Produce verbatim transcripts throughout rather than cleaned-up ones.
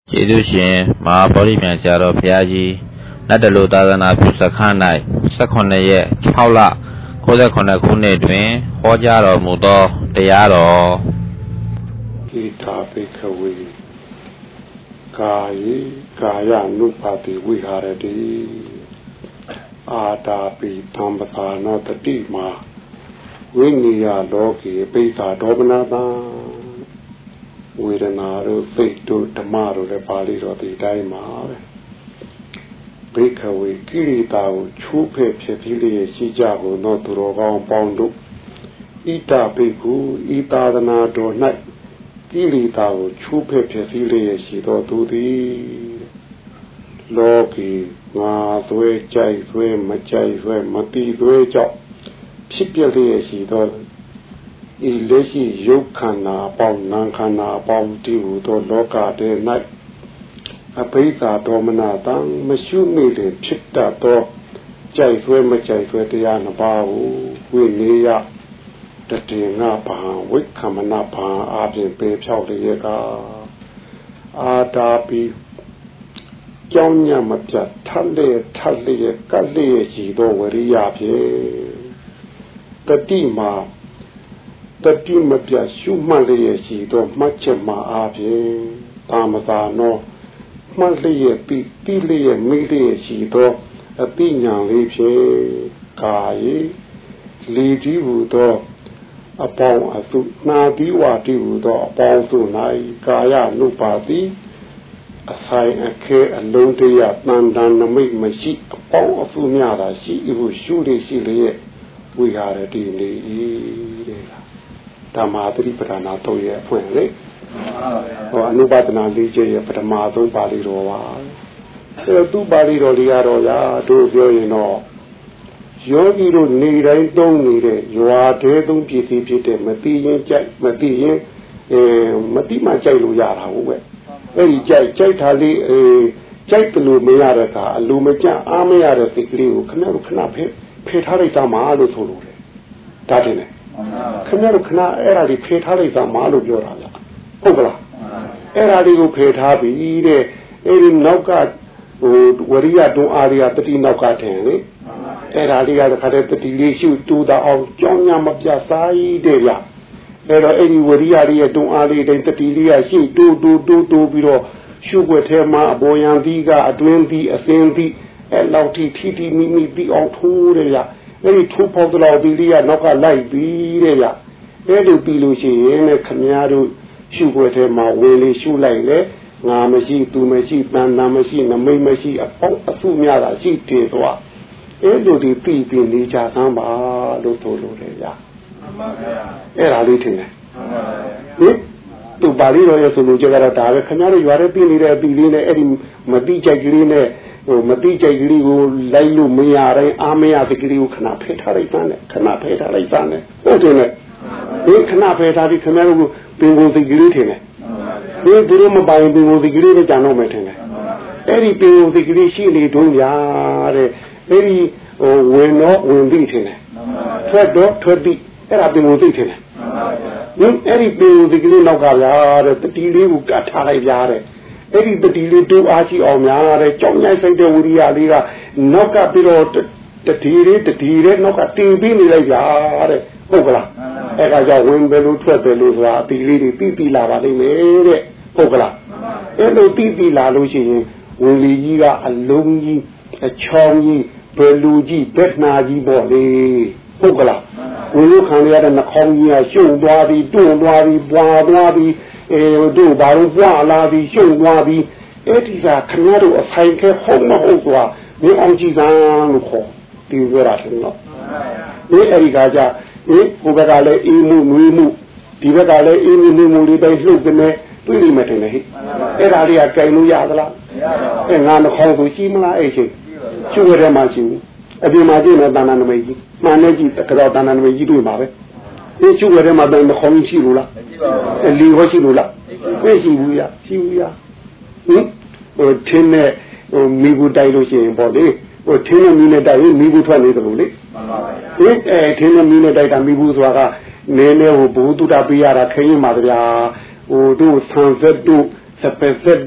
ကျေးဇူးရှင်မဟာဗောဓိမြတ်ဆရာတော်ဘုရားကြီးနတ်တလူသာသနာပြုစခန်း၌၁၈ရက်၆လ၉၇ခုနှစ်တွင်ဟောကြားတော်မူသောတရားတော်ဣထာပိခဝေကာယေကာယ ानु ပါတိဝိဟာရတိအာတာပိသံပသာနောတတိမာဝိနိယလောကေပိဿာဒေါမနတံဝေဒနာတို့စိတ်တို့ဓမ္မတို့လည်းပါဠိတော်ဒီတိုင်းမှာပဲဘိခဝေကိရိတာကိုချိုးဖဲ့ဖြစ်ပြီးလျက်ရှိကြကုန်သောသူတော်ကောင်းပေါင်းတို့ဣတပိကုဣသာသနာတော်၌ကိရိတာကိုချိုးဖဲ့ဖြစ်ပြီးလျက်ရှိသောသူသည်လောကီငါသွဲကြိုက်သွဲမကြိုက်သွဲမတိသွဲကြောင့်ဖြစ်ပြလျက်ရှိသောဤလက်ရှိယုတ်ခန္ဓာအပေါင်းနာမ်ခန္ဓာအပေါင်းတည်ဟူသောလောကတည်း၌အဘိဓါဒေါမနတံမရှုမိတဲ့ဖြစ်တတ်သောကြိုက်ဆွဲမကြိုက်ဆွဲတရားနှစ်ပါးကိုဝိနည်းယတတေငါဘာဝိခမနဘာအပြင်ပေဖြောက်လျက်ကအာတာပိကြောင်းညမပြတ်ထက်လေထက်လေကတ်လေရှိသောဝရိယဖြင့်တတိမာတတိမပြရှုမှတ်လျက်ရှိသောမှတ်ချက်မှာအားဖြင့်သာမသာနောမှတ်လျက်ပြီးတိလျက်မိလျက်ရှိသောအတိညာလေးဖြင့်ကာယေလီတိဟူသောအပေါင်းအစုနာတိဝတိဟူသောအပေါင်းစု၌ကာယ ानु ပါတိအဆိုင်အခဲအလုံးတရတန်တန်နမိတ်မရှိအပေါင်းအစုများသာရှိဟုရှုရရှိလျက်ဝိဟာရတိနေ၏တဲ့ဓမ္မာသတိပဋ္ဌာနာသုံးရဲ့အဖွင့်လေဟောအနုပါဒနာလေးချက်ရဲ့ပထမဆုံးပါဠိတော်ပါအဲသူပါဠိတော်လေးကတော့ရာတို့ပြောရင်တော့ယောဂီတို့နေတိုင်းသုံးနေတဲ့ရွာသေးသုံးပစ္စည်းဖြစ်တဲ့မသိရင်ကြိုက်မသိရင်အဲမသိမှကြိုက်လို့ရတာဟုတ်ပဲအဲ့ဒီကြိုက်ကြိုက်တာလေးအဲကြိုက်တယ်လို့မရတဲ့အခါအလိုမကျအားမရတဲ့စိတ်ကလေးကိုခဏခဏဖယ်ဖယ်ထားလိုက်တာမှလို့ဆိုလို့တယ်ဒါတင်တယ်ခင်ဗျားတို့ခဏအဲ့ဒါလေးဖယ်ထားလိုက်တာမှလို့ပြောတာဗျဟုတ်ကလားအဲ့ဒါလေးကိုဖယ်ထားပြီတဲ့အဲ့ဒီနောက်ကဟိုဝရိယတွန်းအားရတတိနောက်ကထင်လေအဲ့ဒါလေးကတခါတည်းတတိလေးရှုတူတာအောင်ကြောင်းညာမပြစားရည်တဲ့ဗျအဲ့တော့အဲ့ဒီဝရိယလေးရဲ့တွန်းအားလေးတိုင်းတတိလေးကရှုတူတူတူတူပြီးတော့ရှုွက်ထဲမှာအပေါ်ယံသီးကအတွင်းသီးအစင်းသီးအဲ့လောက်ထိထိထိမိမိပြီးအောင်ထိုးတယ်ဗျအဲ့ဒီထိုးပေါက်တော့ဒီလေးကနောက်ကလိုက်ပြီးတဲ့ဗျအဲ့လိုပြီးလို့ရှိရင်လည်းခမည်းတော်ရှုွက်ထဲမှာဝင်လေရှုလိုက်လေငါမရှိသူမရှိတန်တာမရှိနမိတ်မရှိအပေါင်းအစုများတာရှိတယ်သွားအဲ့လိုဒီပြီးပြီးနေကြသမ်းပါလို့ဆိုလို့လေဗျမှန်ပါဗျာအဲ့ဒါလေးထင်တယ်မှန်ပါဗျာဟင်သူပါဠိတော်ရဲ့ဆိုလို့ကြတော့ဒါပဲခမည်းတော်ရွာထဲပြီးနေတဲ့အပြီးလေးနဲ့အဲ့ဒီမတိကြိုက်ကလေးနဲ့ဟိုမတိကြိုက်ကလေးကိုလိုက်လို့မရတိုင်းအားမရတဲ့ကလေးကိုခဏဖယ်ထားလိုက်တာနဲ့ခဏဖယ်ထားလိုက်တာနဲ့ဟုတ်တယ်နဲ့ဒီခဏဖယ်ထားပြီးခင်ဗျားတို့ပင်ကိုယ်စိတ်ကလေးထင်တယ်ဒီသူတို့မပိုင်ပင်ကိုယ်စိတ်ကလေးနဲ့ကြံတော့မယ်ထင်တယ်အဲ့ဒီပင်ကိုယ်စိတ်ကလေးရှိနေတော့ညာတဲ့အဲ့ဒီဟိုဝင်တော့ဝင်ပြီးထင်တယ်ထွက်တော့ထွက်ပြီးအဲ့ဒါပင်ကိုယ်စိတ်ထင်တယ်ဟင်အဲ့ဒီပင်ကိုယ်စိတ်ကလေးနောက်ကဗျာတဲ့တတိလေးကိုကတ်ထားလိုက်ဗျာတဲ့အဲ့ဒီတတိလေးတူအားရှိအောင်များတဲ့ကြောင်းညိုက်ဆိုင်တဲ့ဝိရိယလေးကနောက်ကပြီးတော့တတိလေးတတိလေးနောက်ကတင်ပြီးနေလိုက်ကြတဲ့ဟုတ်ကလားအဲ့ဒါကြောင့်ဝင်ပဲလို့ထွက်တယ်လို့ဆိုတာအပီလေးတွေပြီးပြီးလာပါလိမ့်မယ်တဲ့ဟုတ်ကလားအဲ့လိုပြီးပြီးလာလို့ရှိရင်ဝင်လီကြီးကအလုံးကြီးအချောင်းကြီးဘယ်လူကြီးဘက်နာကြီးပေါ့လေဟုတ်ကလားဝင်လို့ခံရတဲ့နှာခေါင်းကြီးကရှုပ်သွားပြီးတွန့်သွားပြီးပွာသွားပြီးအဲတို့ဘာလို့ပွာလာပြီးရှုပ်သွားပြီးအဲ့ဒီကခင်ဗျားတို့အဆိုင်ခဲဟုတ်မဟုတ်ဆိုတာမင်းအောင်ကြည့်စမ်းလို့ခေါ်ဒီပြောတာတယ်နော်ဒီအဲ့ဒီကကြအေးဟိုဘက်ကလည်းအေးမှုနွေးမှုဒီဘက်ကလည်းအေးမှုနွေးမှုလေးတိုင်းလှုပ်ကနေတွေ့လိမ့်မယ်ထင်တယ်ဟိအဲ့ဒါလေးကကြိုင်လို့ရသလားမရပါဘူးအဲငါနှခေါင်းကိုရှိမလားအဲ့ချိန်ရှုရတဲ့မှာရှိဘူးအပြင်မှာကြည့်နေတဏ္ဍာနမိတ်ကြီးမှန်နေကြည့်ကတော့တဏ္ဍာနမိတ်ကြီးတွေ့မှာပဲဒီရှုရတဲ့မှာတဏ္ဍာခေါင်းရှိလို့လားမရှိပါဘူးအဲလီဟောရှိလို့လားမရှိဘူးရရှိဘူးရဟင်ဟိုထင်းနဲ့ဟိုမိဘူးတိုက်လို့ရှိရင်ပေါ့လေဟိုထင်းနဲ့မိနဲ့တိုက်ရင်မိဘူးထွက်နေတယ်လို့လေမှန်ပါပါဟင်အဲထင်းနဲ့မိနဲ့တိုက်တာမိဘူးဆိုတာကနည်းနည်းဟိုဘုသူတာပေးရတာခင်းရင်ပါဗျာဟိုတို့ဆန်ဆက်တို့စပက်ဆက်တို့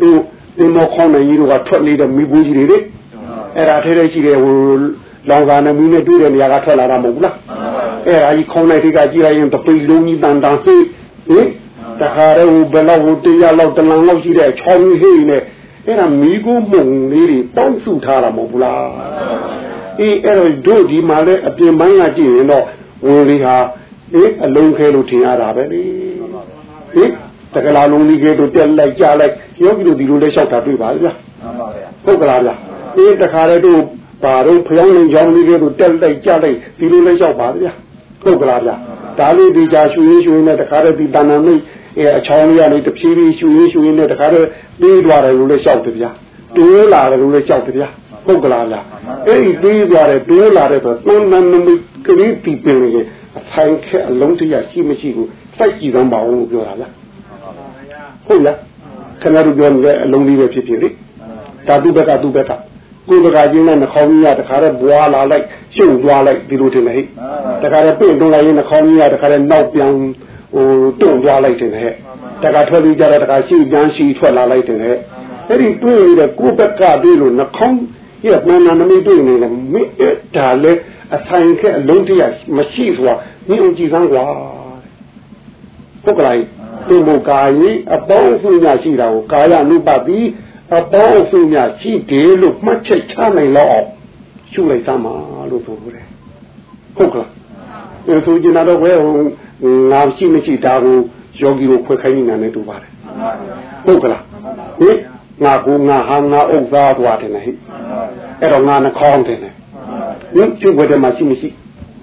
ဒီမောခေါင်းနေကြီးတို့ကထွက်နေတဲ့မိဘူးကြီးတွေလေအဲ့ဒါထဲထဲရှိတဲ့ဟိုလောင်စာနဲ့မီးနဲ့တွေ့တဲ့နေရာကထွက်လာတာမဟုတ်ဘူးလားအဲ့ဒါကြီးခေါင်းလိုက်ထိကကြည့်လိုက်ရင်တပိလုံးကြီးတန်တန်ဟိဟင်တခါတည်းဟိုဘယ်လောက်ဟိုတရားလောက်တလန်လောက်ရှိတဲ့ချောင်းကြီးဟိနေအဲ့ဒါမိကူးမုံလေးတွေတောင်းစုထားတာမဟုတ်ဘူးလားအေးအဲ့တော့တို့ဒီမှာလဲအပြင်ပိုင်းကကြည့်ရင်တော့ဝင်လေးဟာအေးအလုံးခဲလို့ထင်ရတာပဲလေဟင်တကလားလုံးလေးကဲတို့တက်လိုက်ကြလိုက်ယောဂီတို့ဒီလိုလဲလျှောက်တာတွေ့ပါဗျာဟုတ်ကလားဗျာအေးတခါတည်းတို့ဘာတော့ဖျောင်းနေကြောင်းလေးကဲတို့တက်လိုက်ကြလိုက်ဒီလိုလဲလျှောက်ပါဗျာဟုတ်ကလားဗျာဒါလေးဒီကြရွှေရွှေနဲ့တခါတည်းဒီတဏ္ဍာမိတ်အဲအချောင်းလေးကနေတဖြည်းဖြည်းရွှေရွှေနဲ့တခါတည်းပြေးသွားတယ်လို့လဲလျှောက်တယ်ဗျာတိုးလာတယ်လို့လဲလျှောက်တယ်ဗျာဟုတ်ကလားဗျာအဲ့ဒီပြေးသွားတယ်တိုးလာတယ်ဆိုသုံးနန်းနမိတ်ကလေးတီးပင်နေရင်အဖိုင်ခက်အလုံးတရရှိမရှိကိုစိုက်ကြည့်သမ်းပါအောင်လို့ပြောတာဗျာဟုတ်လားခင်ဗျားတို့ပြောနေတဲ့အလုံးလေးပဲဖြစ်ဖြစ်လေဒါသူ့ဘက်ကသူ့ဘက်ကကိုယ်ဘက်ကချင်းနဲ့နှာခေါင်းကြီးရတခါတည်းဘွာလာလိုက်ရှုပ်သွားလိုက်ဒီလိုထင်တယ်ဟဲ့တခါတည်းပြင့်တွန်းလိုက်ရင်နှာခေါင်းကြီးရတခါတည်းနောက်ပြန်ဟိုတွန့်သွားလိုက်တယ်ဟဲ့တခါထွက်ပြီးကြတော့တခါရှိပြန်ရှိထွက်လာလိုက်တယ်ဟဲ့အဲ့ဒီတွေ့ရတဲ့ကိုယ်ဘက်ကတွေ့လို့နှာခေါင်းရဲ့မှန်မှန်နမိတ်တွေ့နေတယ်မင်းအဲ့ဒါလေအဆိုင်ခက်အလုံးတရမရှိဆိုတာမြင်အောင်ကြည့်စမ်းကွာဟုတ်ကဲ့သူ့ဘုကာယီအပေါင်းအစုများရှိတာကိုကာယ ानु ပတိအပေါင်းအစုများရှိတယ်လို့မှတ်ချက်ချနိုင်တော့အောင်ရှုလိုက်သမှာလို့ဆိုလို့တယ်ဟုတ်ကဲ့အဲဆိုကျင်တော့ဘယ်ဟိုငါရှိမရှိဒါကိုယောဂီတို့ခွဲခိုင်းနေတာနဲ့တူပါတယ်ဟုတ်ကဲ့ဟင်ငါကူငါဟာငါဥစ္စာသွားတယ်နဲ့ဟိအဲ့တော့ငါနှခေါင်းတယ်နဲ့ဟင်ကျုပ်ဘယ်တည်းမှာရှိမရှိ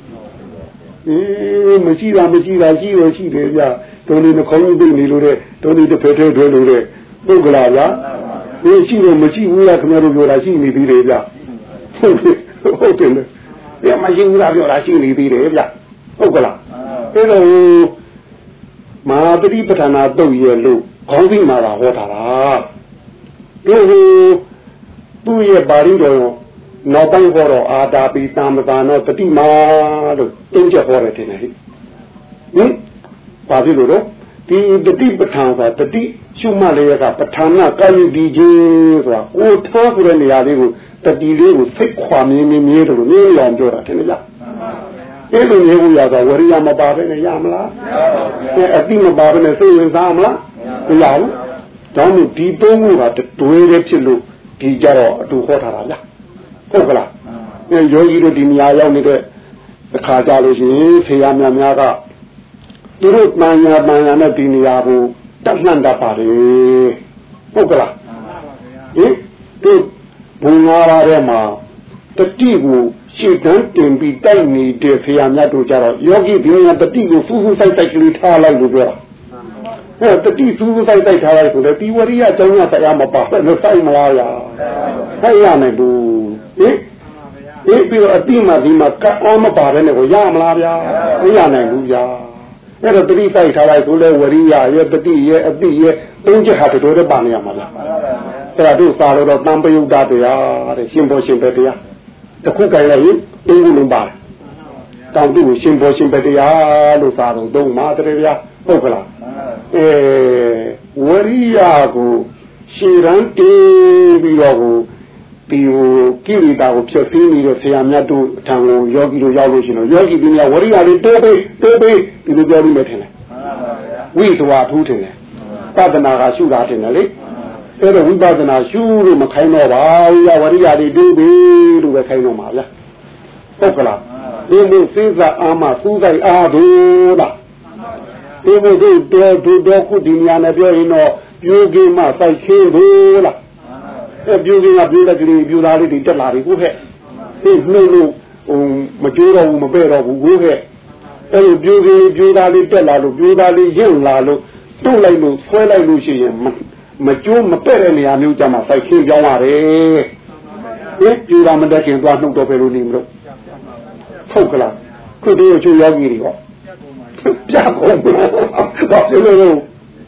အေးမရှိတာမရှိတာရှိရရှိတယ်ဗျာတို့နေနှခေါင်းကြီးသိနေလို့တဲ့တို့နေတစ်ဖက်ထဲတွဲလို့တဲ့ပုဂ္ဂလာဗျာဒီရှိလို့မရှိဘူးလားခင်ဗျားတို့ပြောတာရှိနေသေးတယ်ဗျာဟုတ်တယ်ဟုတ်တယ်လေဒီမရှိဘူးလားပြောတာရှိနေသေးတယ်ဗျာဟုတ်ကလားအဲ့တော့မဟာပฏิပဌာနာတုတ်ရဲ့လို့ခေါင်းပြီးမှာဟောတာလားတို့ဟိုသူ့ရဲ့ပါဠိတော်နောက်ပိုင်းဟောတော့အာတာပိတံပဒါနောတတိမာလို့တုံးချက်ဟောတယ်ထင်တယ်ဟိဟင်ဘာဖြစ်လို့တော့ဒီတတိပဋ္ဌာန်ဆိုတာတတိရှုမှတ်လေးကပဋ္ဌာနာကာယဒီကြီးဆိုတာကိုထားဆိုတဲ့နေရာလေးကိုတတိလေးကိုစိတ်ခွာမြင်းမြင်းမြဲလို့မြင်းလောင်ပြောတာထင်တယ်လားအဲ့လိုမျိုးကိုရတာဝရိယမပါဘဲနဲ့ရမလားအဲအတိမပါဘဲနဲ့စိတ်ဝင်စားမလားမရဘူးဒါမှမဟုတ်ဒီသုံးခုကတွဲရဲဖြစ်လို့ဒီကြတော့အတူဟောထားတာလားဟုတ်ကလားအဲယောဂီတို့ဒီနေရာရောက်နေတဲ့အခါကြလို့ရှိရင်ဖေရများများကသူတို့မှန်ရမှန်ရနဲ့ဒီနေရာကိုတတ်လှမ်းတတ်ပါလေဟုတ်ကလားဟင်တို့ဘုံငါးပါးထဲမှာတတိကိုရှေ့တန်းတင်ပြီးတိုက်နေတဲ့ဖေရများတို့ကြတော့ယောဂီဒီနေရာတတိကိုစူးစူးဆိုင်တိုက်ကလေးထားလိုက်လို့ပြောတာဟဲ့တတိစူးစူးဆိုင်တိုက်ထားလိုက်ဆိုလေဒီဝရိယအကြောင်းရတရားမပါနဲ့လို့ဆိုင်မလားဗျာဆိုင်ရမယ်ဘူးဟင်ဒီပြီးတော့အတိမဒီမှာကအောင်မပါတဲ့နဲ့ကိုရမလားဗျာမရနိုင်ဘူးဗျာအဲ့တော့တတိစိုက်ထားလိုက်ဆိုလဲဝရိယရဲ့တတိရဲ့အတိရဲ့သုံးချက်ဟာတို့တော့ပါနေရမှာဗျာအဲ့ဒါတို့စာလို့တော့တံပယုတ်တရားတဲ့ရှင်ဘောရှင်ပဲတရားတစ်ခုကြိုင်လိုက်ရင်သုံးခုလုံးပါတယ်တောင်တူကိုရှင်ဘောရှင်ပဲတရားလို့စာတော့သုံးမှာတည်းဗျာဟုတ်ကလားအဲဝရိယကိုရှည်ရန်တေးပြီးတော့ကိုဒီဟိုကိရိတာကိုဖြတ်သိနေတဲ့ဆရာမြတ်တို့အထံကိုယောဂီတို့ရောက်လို့ရှိရင်ယောဂီဒီများဝရိယလေးတိုးပေးတိုးပေးဒီလိုပြောလို့မထင်နဲ့ဝိသဝထူးထင်တယ်ပဒနာကရှုတာထင်တယ်လေအဲ့တော့ဝိပဿနာရှုလို့မခိုင်းတော့ပါဘူးရဝရိယလေးတိုးပေးလို့ပဲခိုင်းတော့မှာဗျာဟုတ်ကလားဒီလိုစိစအာမစူးဆိုင်အားတို့လားဒီလိုတို့တော်တော်ခုဒီများနဲ့ပြောရင်တော့ပြိုးကြီးမှစိုက်ခင်းဘူးလားအဲပြိုးကြီးကပြိုးလက်ကလေးပြိုးသားလေးတွေတက်လာပြီကိုခဲ့ဒီနှုတ်လို့ဟိုမကြိုးတော့ဘူးမပဲ့တော့ဘူးကိုခဲ့အဲလိုပြိုးကြီးပြိုးသားလေးတက်လာလို့ပြိုးသားလေးရင့်လာလို့တုတ်လိုက်လို့ဆွဲလိုက်လို့ရှိရင်မကြိုးမပဲ့တဲ့နေရာမျိုးကြမှာစိုက်ခင်းပြောင်းရတယ်ဒီပြိုးသားမတက်ခင်သွားနှုတ်တော့ပဲလို့နေမလို့ဟုတ်ကလားခုတည်းချိုးယောဂီတွေဟောပြကုန်ဘာဖြစ်လို့လဲ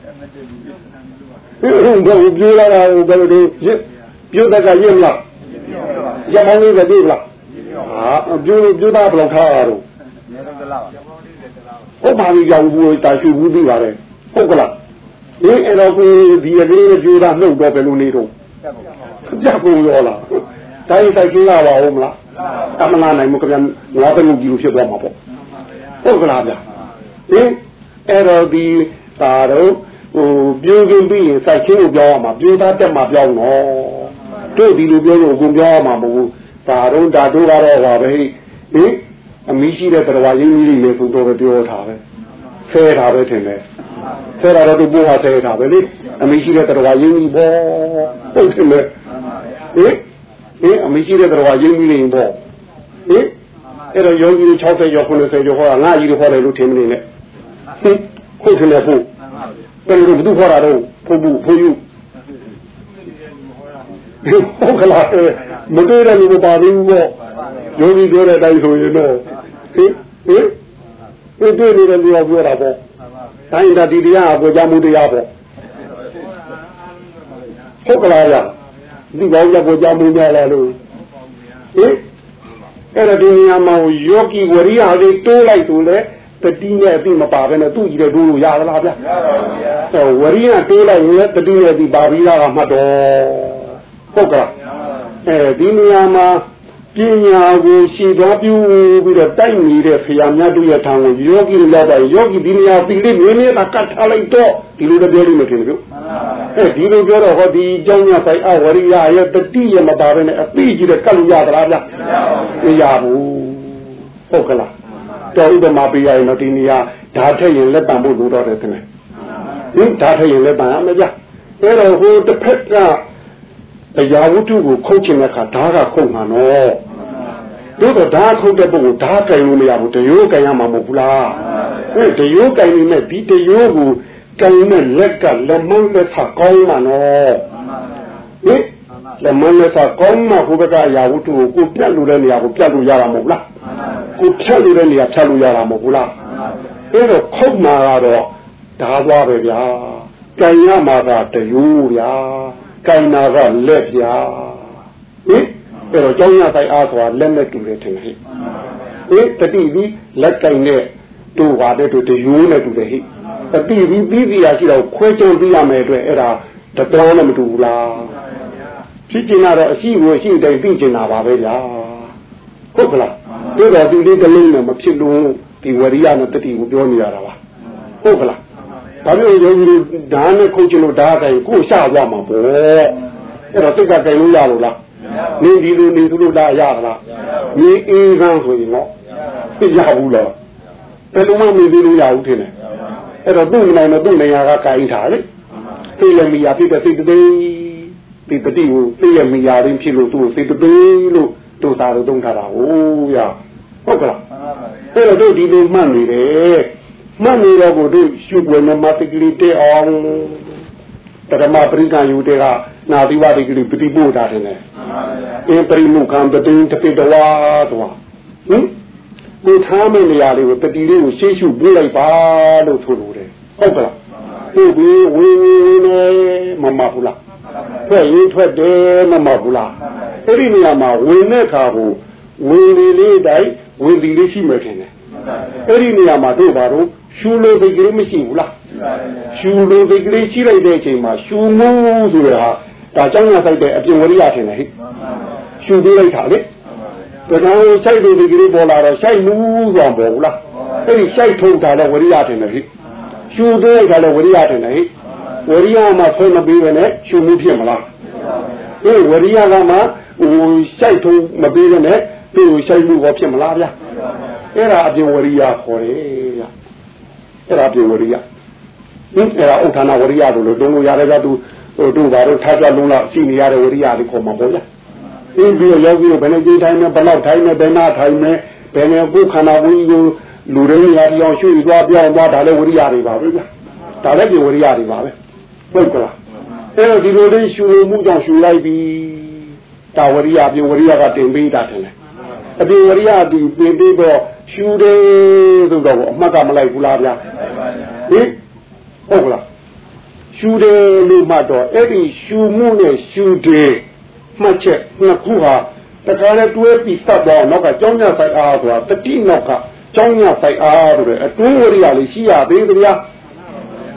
ဘယ်လိုပြောလာတာဘယ်လိုဒီပြောတတ်ကရင့်လားရမောင်းလေးပဲပြေးလားဟာပြောပြောတာဘယ်လောက်ထားရတော့ဟုတ်ပါပြီကြောင်ဘူးတာရှိဘူးသိပါတယ်ဟုတ်ကလားဒီအဲ့တော့ကိုဒီအလေးနဲ့ကြိုးတာနှုတ်တော့ဘယ်လိုနေတော့ကြက်ကုန်ရောလားတိုင်းတိုက်ကြီးလာပါဦးမလားအမနာနိုင်မကပြန်ငါးဘယ်လိုကြီးလို့ဖြစ်သွားမှာပေါ့ဟုတ်ကလားဗျဟင်အဲ့တော့ဒီသာတော့ဟိုပြိုးကင်းပြီးရင်စိုက်ချင်းကိုပြောရမှာပြိုးသားတက်မှာပြောင်းတော့တို့ဒီလိုပြောလို့ကိုပြောရမှာမဟုတ်ဘူးသာတော့ဓာတ်တို့ကတော့ပါပဲဟင်အမီးရှိတဲ့တရားရင်းကြီးလေးဆိုတော့ပြောထားပဲဆဲတာပဲထင်တယ်ဆဲတာတော့သူ့ဘုရားဆဲတာပဲလေအမီးရှိတဲ့တရားရင်းကြီးပေါ့ဟုတ်တယ်လေဟင်ဟင်အမီးရှိတဲ့တရားရင်းကြီးလေးပေါ့ဟင်အဲ့တော့ယောဂီတွေ၆၀ကျော်၉၀ကျော်ဟောတာငါကြီးတွေဟောတယ်လို့ထင်မနေနဲ့ဟင်ဟုတ်တယ်လေဖို့ဘယ်လိုဘယ်သူဟောတာတော့ဖို့ဘူးဖို့ယူဟုတ်ကလားမတွေ့တယ်လို့မပါဘူးပေါ့ယောဂီပြောတဲ့အတိုင်းဆိုရင်တော့ဟင်ဟင်ဟင်တွေ့နေတယ်လို့ပြောတာပေါ့တိုင်းတာဒီတရားကိုကြားမှုတရားပေါ့ဟုတ်ကလားဗျဒီကောင်ကကိုကြားမှုများလားလို့ဟင်အဲ့ဒါဒီနေရာမှာယောဂီဝရိယလေးတိုးလိုက်ဆိုလေတတိနဲ့အသိမပါဘဲနဲ့သူ့ကြီးတဲ့တိုးလို့ရသလားဗျာမရပါဘူးဗျာဟောဝရိယတိုးလိုက်ရင်တတိနဲ့အသိပါပြီးသားကမှတ်တော့ဟုတ်ကလားအဲဒီနေရာမှာပညာကိုရှင်းသွားပြုပြီးတော့တိုက်နေတဲ့ဖရာမြတ်တို့ရဲ့ထံကိုယောဂီရောက်တာယောဂီဒီနေရာပြီးလေးမြင်းမြင်းကကတ်ထားလိုက်တော့ဒီလိုတော့ပြောလို့မထင်ဘူးအဲဒီလိုပြောတော့ဟောဒီအကြောင်းညာဆိုင်အဝရိယရဲ့တတိရမပါဘဲနဲ့အသိကြီးတဲ့ကတ်လို့ရသလားဗျာမရဘူးဟုတ်ကလားတော်ဥပမာပေးရရင်တော့ဒီနေရာဓာတ်ထည့်ရင်လက်တံဖို့လိုတော့တယ်ခင်ဗျဟင်ဓာတ်ထည့်ရင်လက်တံရမယ်ဗျအဲ့တော့ဟိုတစ်ဖက်ကအရာဝတ္ထုကိုခုတ်ချင်တဲ့အခါဓာတ်ကခုတ်မှာနော်တို့တော့ဓာတ်ခုတ်တဲ့ပုဂ္ဂိုလ်ဓာတ်ကင်လို့မရဘူးတရိုးကင်ရမှာမဟုတ်ဘူးလားဟဲ့တရိုးကင်နေမဲ့ဒီတရိုးကိုကင်မဲ့လက်ကလက်မလက်ဖကောင်းမှာနော်ဟင်လက်မလက်ဖကောင်းမှာဘုဘကအရာဝတ္ထုကိုကိုပြတ်လို့တဲ့နေရာကိုပြတ်လို့ရတာမဟုတ်လားကိုဖြတ်လို့တဲ့နေရာဖြတ်လို့ရတာမဟုတ်ဘူးလားအဲ့တော့ခုတ်မှာကတော့ဓာသွားပဲဗျာကင်ရမှာကတရိုးဗျာကင်နာကလက်ဗျာဟင်အဲ့တော့ကျောင်းရဆိုင်အားဆိုတာလက်နဲ့တူတယ်ထင်တယ်ဟဲ့ဟင်တတိပြီးလက်ကင်နဲ့တူပါတယ်တူတရိုးနဲ့တူတယ်ဟဲ့တတိပြီးပြီးပြရရှိတော့ခွဲကြုံပြရမယ်အတွက်အဲ့ဒါတတော်နဲ့မတူဘူးလားဖြစ်ကျင်တာတော့အရှိကိုအရှိတိုင်းသိကျင်တာပါပဲဗျာဟုတ်ကလားတို့တော့ဒီလေးကလေးနဲ့မဖြစ်လို့ဒီဝရိယနဲ့တတိကိုပြောနေရတာပါဟုတ်ကလားဒါမျိုးယောဂီဓာတ်နဲ့ခုတ်ချလို့ဓာတ်တိုင်းကိုရှာသွားမှာပေါ့အဲ့တော့စိတ်ကကြိုင်လို့ရလို့လားနေဒီလိုနေသူလို့ဒါရလားနေအေးကန်းဆိုရင်တော့သိရဘူးလားဘယ်လိုမှနေသေးလို့ရဘူးထင်တယ်အဲ့တော့သူ့နိုင်တော့သူ့နေရာကကြိုင်ထားလေသိရမီယာဖြစ်တဲ့စိတ်တည်းဒီတတိကိုသိရမီယာရင်းဖြစ်လို့သူ့စိတ်တည်းလို့တို့သာတော့တုံးထားတာဟုတ်ရဟုတ်ကလားအဲ့တော့တို့ဒီလိုမှတ်နေတယ်မှတ်နေတော့ကိုတို့ရှုွယ်နဲ့မတကလေးတဲ့အောင်တရမပရိကံယူတဲ့ကနာသီဝတိကလေးပฏิပို့တာတယ်အင်းပရိမုခံတတိတပိတဝါတော့ဟင်ဒီထားမယ့်နေရာလေးကိုတတိလေးကိုရှေ့ရှုပေးလိုက်ပါလို့ဆိုလိုတယ်ဟုတ်ကလားဒီဒီဝင်းဝင်းနဲ့မမဘူးလားထွက်ရင်ထွက်တယ်မမဟုတ်လားအဲ့ဒီနေရာမှာဝင်တဲ့ခါကိုဝင်လေလေးတိုင်းဝင်ဒီလေးရှိမယ်ထင်တယ်အဲ့ဒီနေရာမှာတို့ဘာလို့ရှူလို့ဒီကလေးမရှိဘူးလားရှူလို့ဒီကလေးရှိလိုက်တဲ့အချိန်မှာရှူမှုဆိုတာဒါကြောင့်ရဆိုင်တဲ့အပြင်ဝရိယထင်တယ်ဟဲ့ရှူပေးလိုက်တာလေဒါကြောင့်စိုက်လို့ဒီကလေးပေါ်လာတော့စိုက်မှုဆိုတာပေါ်ဘူးလားအဲ့ဒီစိုက်ထုံတာလည်းဝရိယထင်တယ်ဟဲ့ရှူပေးလိုက်တာလည်းဝရိယထင်တယ်ဟဲ့ဝရိယမှာဆွေးမပေးဘဲနဲ့ရှုမှုဖြစ်မလားအေးဝရိယကမှဟိုရှိုက်ထုံးမပေးဘဲနဲ့သူ့ကိုရှိုက်မှုရောဖြစ်မလားဗျာအဲ့ဒါအပြင်ဝရိယခေါ်တယ်ဗျာအဲ့ဒါအပြင်ဝရိယဟင်းအဲ့ဒါဥထာဏဝရိယလို့တုံးလို့ရတယ်ဗျာသူဟိုတို့ဘာလို့ထားကြလုံးလောက်ရှိနေရတဲ့ဝရိယလေးခေါ်မှာပေါ့ဗျာအင်းပြီးရောက်ပြီးဘယ်နဲ့ကြိတိုင်းနဲ့ဘယ်လောက်ထိုင်နဲ့ဘယ်နာထိုင်နဲ့ဘယ်နဲ့ကိုယ်ခန္ဓာကိုယ်ကိုလူတွေရာပြောင်းရွှေ့သွားပြောင်းသွားဒါလည်းဝရိယတွေပါပဲဗျာဒါလည်းပြင်ဝရိယတွေပါပဲဟုတ်ကလားအဲ့တော့ဒီလိုလေးရှူလို့မှုကြောင့်ရှူလိုက်ပြီတာဝရိယပြင်ဝရိယကတင်ပေးတာတယ်အပြင်ဝရိယဒီပြင်ပေးတော့ရှူတယ်ဆိုတော့အမှတ်ကမလိုက်ဘူးလားဗျာဟင်ဟုတ်ကလားရှူတယ်လို့မှတော့အဲ့ဒီရှူမှုနဲ့ရှူတယ်မှတ်ချက်နှစ်ခုဟာတခါလဲတွဲပြီးစပ်တော့နောက်ကကြောင်းညဆိုင်အားဆိုတာတတိနောက်ကကြောင်းညဆိုင်အားဆိုတဲ့အတွင်းဝရိယလေးရှိရသေးတယ်ဗျာဟ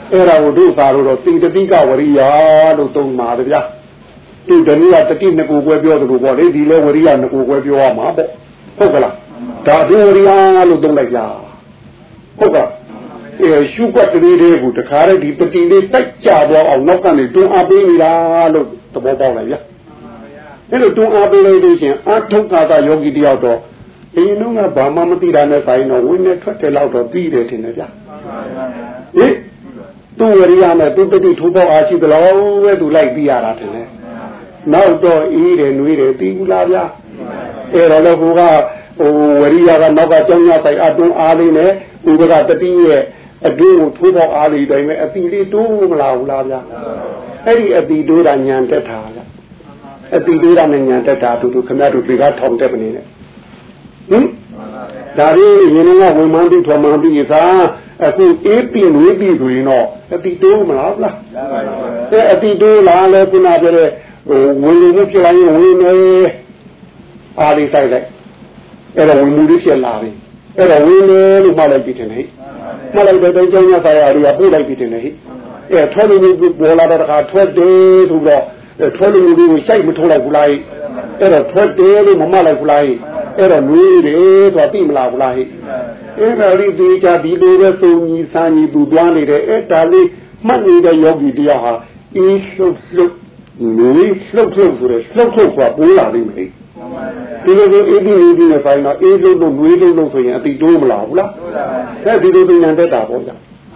era udah saru tinggi tiga waria lu tuh mana dia tu dunia tadi nak gue biar tu boleh di le waria nak gue biar apa bo kau kalah dah tu waria lu tuh lagi ya kau kalah eh syukur tadi deh bu terkara di tadi ni tak jawab orang nak ni tu apa ni lah lu tu bawa lagi ya itu tu apa lagi sih atau kata yogi dia tu ini nunggu bama mati dana saya nak wujud terlalu tu tidak ni ya eh tu waria na tu tadi tu bawa asyik terlalu tu lagi biar ada ni now to ini ni ni tiga ya eh kalau buka waria kan nak jangan saya adun ali ni buka tadi adun tu bawa ali dah ni ati tu melau lah ya hari ati tu dah nyata dah ya ati tu dah nyata dah tu tu kena tu tiga thom te begini hmm dari ini ni aku mandi tu mandi kita aku epi ni epi tu ini ati tu melau lah eh ati tu lah le pun ada le wili ni pun lagi wili ali saya le era wili ni pun lagi era wili ni malah kita ni malah kita jangan saya ada apa lagi kita ni eh tholi ni bola dah kat thol deh tu ber tholi ni saya betul lagi pulai era thol deh ni mama lagi pulai era ni deh tu api malah pulai era ni tu jadi deh tu ni sani tu dua ni deh eh tali mana deh yogi dia ha isu isu ni slow slow sudah slow slow kuat bola ni mesti Tidak tu ini ini ni saya nak ini lu lu ini lu saya nanti dua malah pula. Saya tidak tu nyantai dah boleh.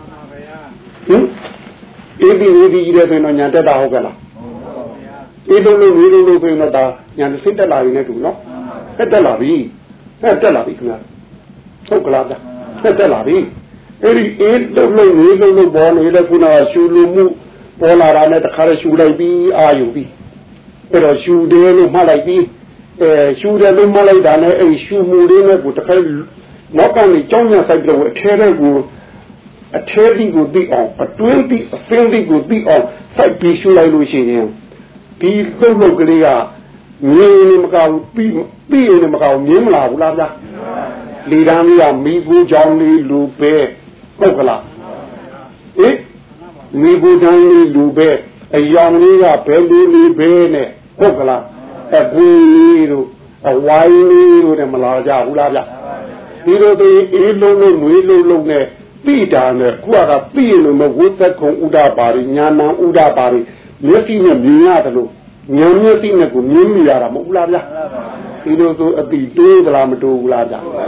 Hmm? Ini ini ini tu nak nyantai dah hoga lah. Ini lu ini lu saya nak dah nyantai sedar lagi ni tu no. Sedar lagi, sedar lagi kena. Hoga lah dah. Sedar lagi. Ini ini lu lu ini lu bawa ni lu pun ada sulumu bola rana tak kare sulai bi ayu bi. Pero sudah lu malai bi. Shu dia lu malai dah ni, eh shu mudi ni bu tak nak ni jangan saya beru, terus bu, terus bu di on, twenty, twenty bu di on, saya bisu lagi lu sini, bisu lu kerja, ni ni macam bi bi ni macam ni malah pula dah, liran ni am mibu jang ni lupe, kau kalah, eh, mibu jang ni lupe, yang ni ya pelu ni be ni, kau kalah. Aku awal ni tu ni melajar ular. Itu tu elu lu elu lu ni tidak ni. Kuat apa elu mewujud kong udah bari nyana udah bari. Mesti ni minyak tu. Nyamnya si ni ku nyami ada mau ular. Itu tu itu dalam tu ular.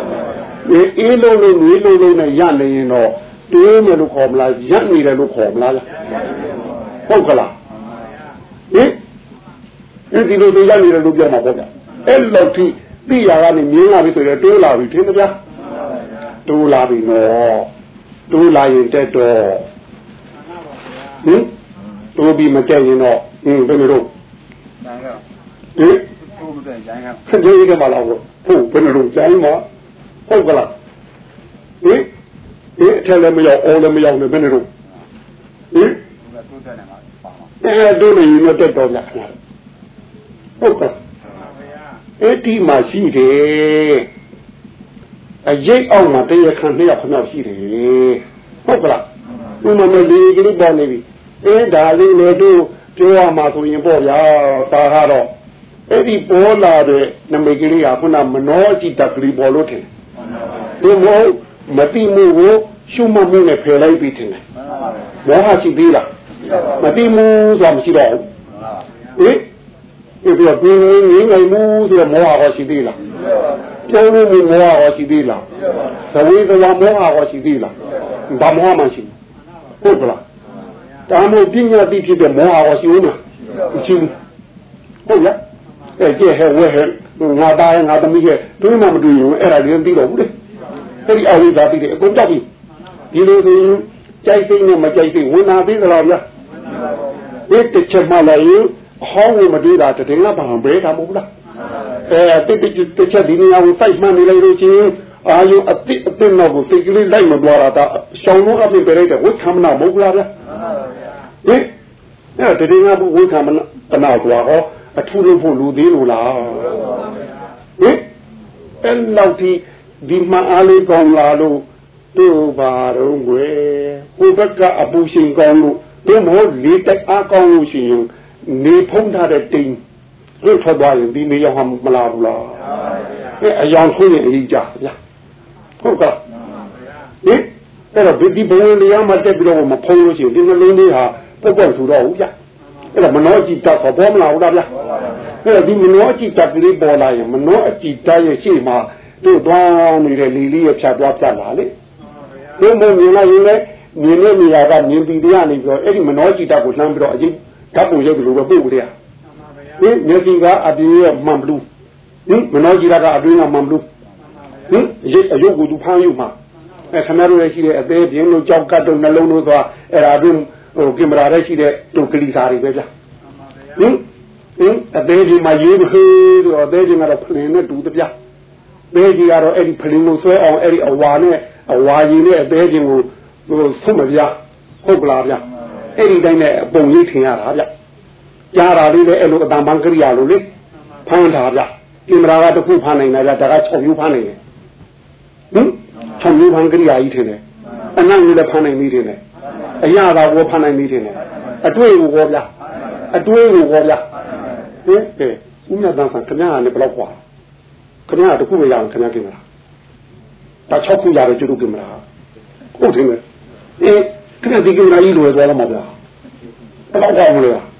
Elu lu elu lu ni yang ni no. Tu ni lu kau melajar, yang ni lu kau melajar. Kau kalah. Eh? Ini tu tu yang ni lu biar macam mana? Elu tu biar ni minyak itu dia tu lah itu ni dia. Tu lah ni no. Tu lah itu tu. Hmm? Tu bi macam ni no. Hmm, benar tu. Eh? Jadi ni malah tu. Oh, benar tu. Jadi mah. Oh, kalah. Eh? Eh, cakap macam orang macam ni benar tu. Eh? Eh, tu ni ni tu tu nak. Okay. Eti masih deh. Ajak orang mati ya kan ni apa nak sih deh. Okay. Umma meli gini balik ni. Eh, dah ni tu jual masuk ni boleh sahara ro. Eti bola deh, nama gini apa nama menolak tak beli bola tu. Tu mau mati mu cuma mu ni pelai bitin. Mohon sih bila. Mati mu sama sih dah. Eh? Itu apa ni ni mu dia mau apa sih dia? Jangan mu mau apa sih dia? Tapi tu yang mau apa sih dia? Dah mau macam ni. Betul. Kamu dunia di sini mau apa sih una? Macam, oh ya. Eh, je he we he. Ngada ngada mikir. Tu nama tu yang era dia tidak boleh. Jadi awal jadi dia kau jadi. Ini tu cai sih ni macam cai sih. Una di dalam ya. Itu cuma layu. How we do that? They are not break up. Eh, the chatting out five money later. Are you a bit of thing of particularly like my brother? Shall not have been better. What come now, Mugla? Eh, yeah, the thing about we come now, a two for Ludilla. Eh, and Lauti, Dima Ali Gonlalo, တို့ပါတော့ကွယ်ဟိုဘက်ကအပူရှင်ကောင်းလို့တို့မဟုတ်လေတက်အားကောင်းလို့ရှိရင်နေဖုံးထားတဲ့တိမ်လွတ်ထွက်သွားရင်ဒီနေရောက်မှမလာဘူးလားအဲအယောင်ဆိုးရင်အကြီးကြဗျာဟုတ်ကဲ့ဟင်အဲ့တော့ဒီဘဝင်လေးရမှတက်ပြီးတော့မဖုံးလို့ရှိရင်ဒီနှလုံးလေးဟာပုတ်ပုတ်ဆိုတော့ဟုတ်ဗျာအဲ့ဒါမနောကြည်တက်ခေါ်ပေါ်မလာဘူးလားဗျာအဲ့တော့ဒီမနောကြည်တက်ကလေးပေါ်လာရင်မနောအကြည်တက်ရဲ့ရှေ့မှာတို့သွားနေတဲ့လီလေးရဖြတ်သွားဖြတ်လာလေဘုံဘုံမြင်လိုက်ရင်လည်းမြင်တဲ့နေရာကမြင်ပြီးတရားနေပြီးတော့အဲ့ဒီမနောကြည်တက်ကိုလှမ်းပြီးတော့အကြီးဓာတ်ပုံရုပ်လိုပဲပို့ကြရဟင်မျက်စိကအပြည့်ရဲ့မှန်ဘလူးဟင်မနောကြည်တက်ကအပြည့်ကမှန်ဘလူးဟင်ရုပ်အယုတ်ကိုသူဖမ်းယူမှာအဲခဏတို့ရဲ့ရှိတဲ့အသေးပြင်းလို့ကြောက်ကတ်တော့နှလုံးလို့ဆိုတာအဲ့ဒါအတွင်းဟိုကင်မရာရဲ့ရှိတဲ့တုတ်ကလေးစားတွေပဲဗျဟင်ဟင်အသေးကြီးမှရေးပြီးတော့အသေးကြီးကတော့ဖလင်းနဲ့တူတပြသေးကြီးကတော့အဲ့ဒီဖလင်းကိုဆွဲအောင်အဲ့ဒီအဝါနဲ့အဝါကြီးနဲ့အသေးကြီးကိုဟိုဆုံးမပြဟုတ်ကလားဗျအဲ့ဒီတိုင်းနဲ့ပုံရိပ်ထင်ရတာဗျကြားတာလေးလည်းအဲ့လိုအတန်ပန်းကရိယာလိုလေဖမ်းတာဗျကင်မရာကတစ်ခုဖမ်းနိုင်တာဗျဒါက၆မျိုးဖမ်းနိုင်တယ်ဟင်၆မျိုးဖမ်းကရိယာကြီးထင်တယ်အနံ့ကြီးလည်းဖမ်းနိုင်ပြီထင်တယ်အရာသာကိုဖမ်းနိုင်ပြီထင်တယ်အတွေ့ကိုဟောဗျအတွေ့ကိုဟောဗျဟင်ကဲဦးမြတ်တန်းဆန်ခင်ဗျားကလည်းဘယ်တော့กว่าခင်ဗျားတခုပဲရအောင်ခင်ဗျားကင်မရာဒါ၆ခုရတယ်ကျုပ်ကင်မရာဟုတ်တယ်အေးခင်ဗျားဒီကင်မရာကြီးလိုရသွားမှာဗျာဘယ်တော့กว่าမလဲဟင်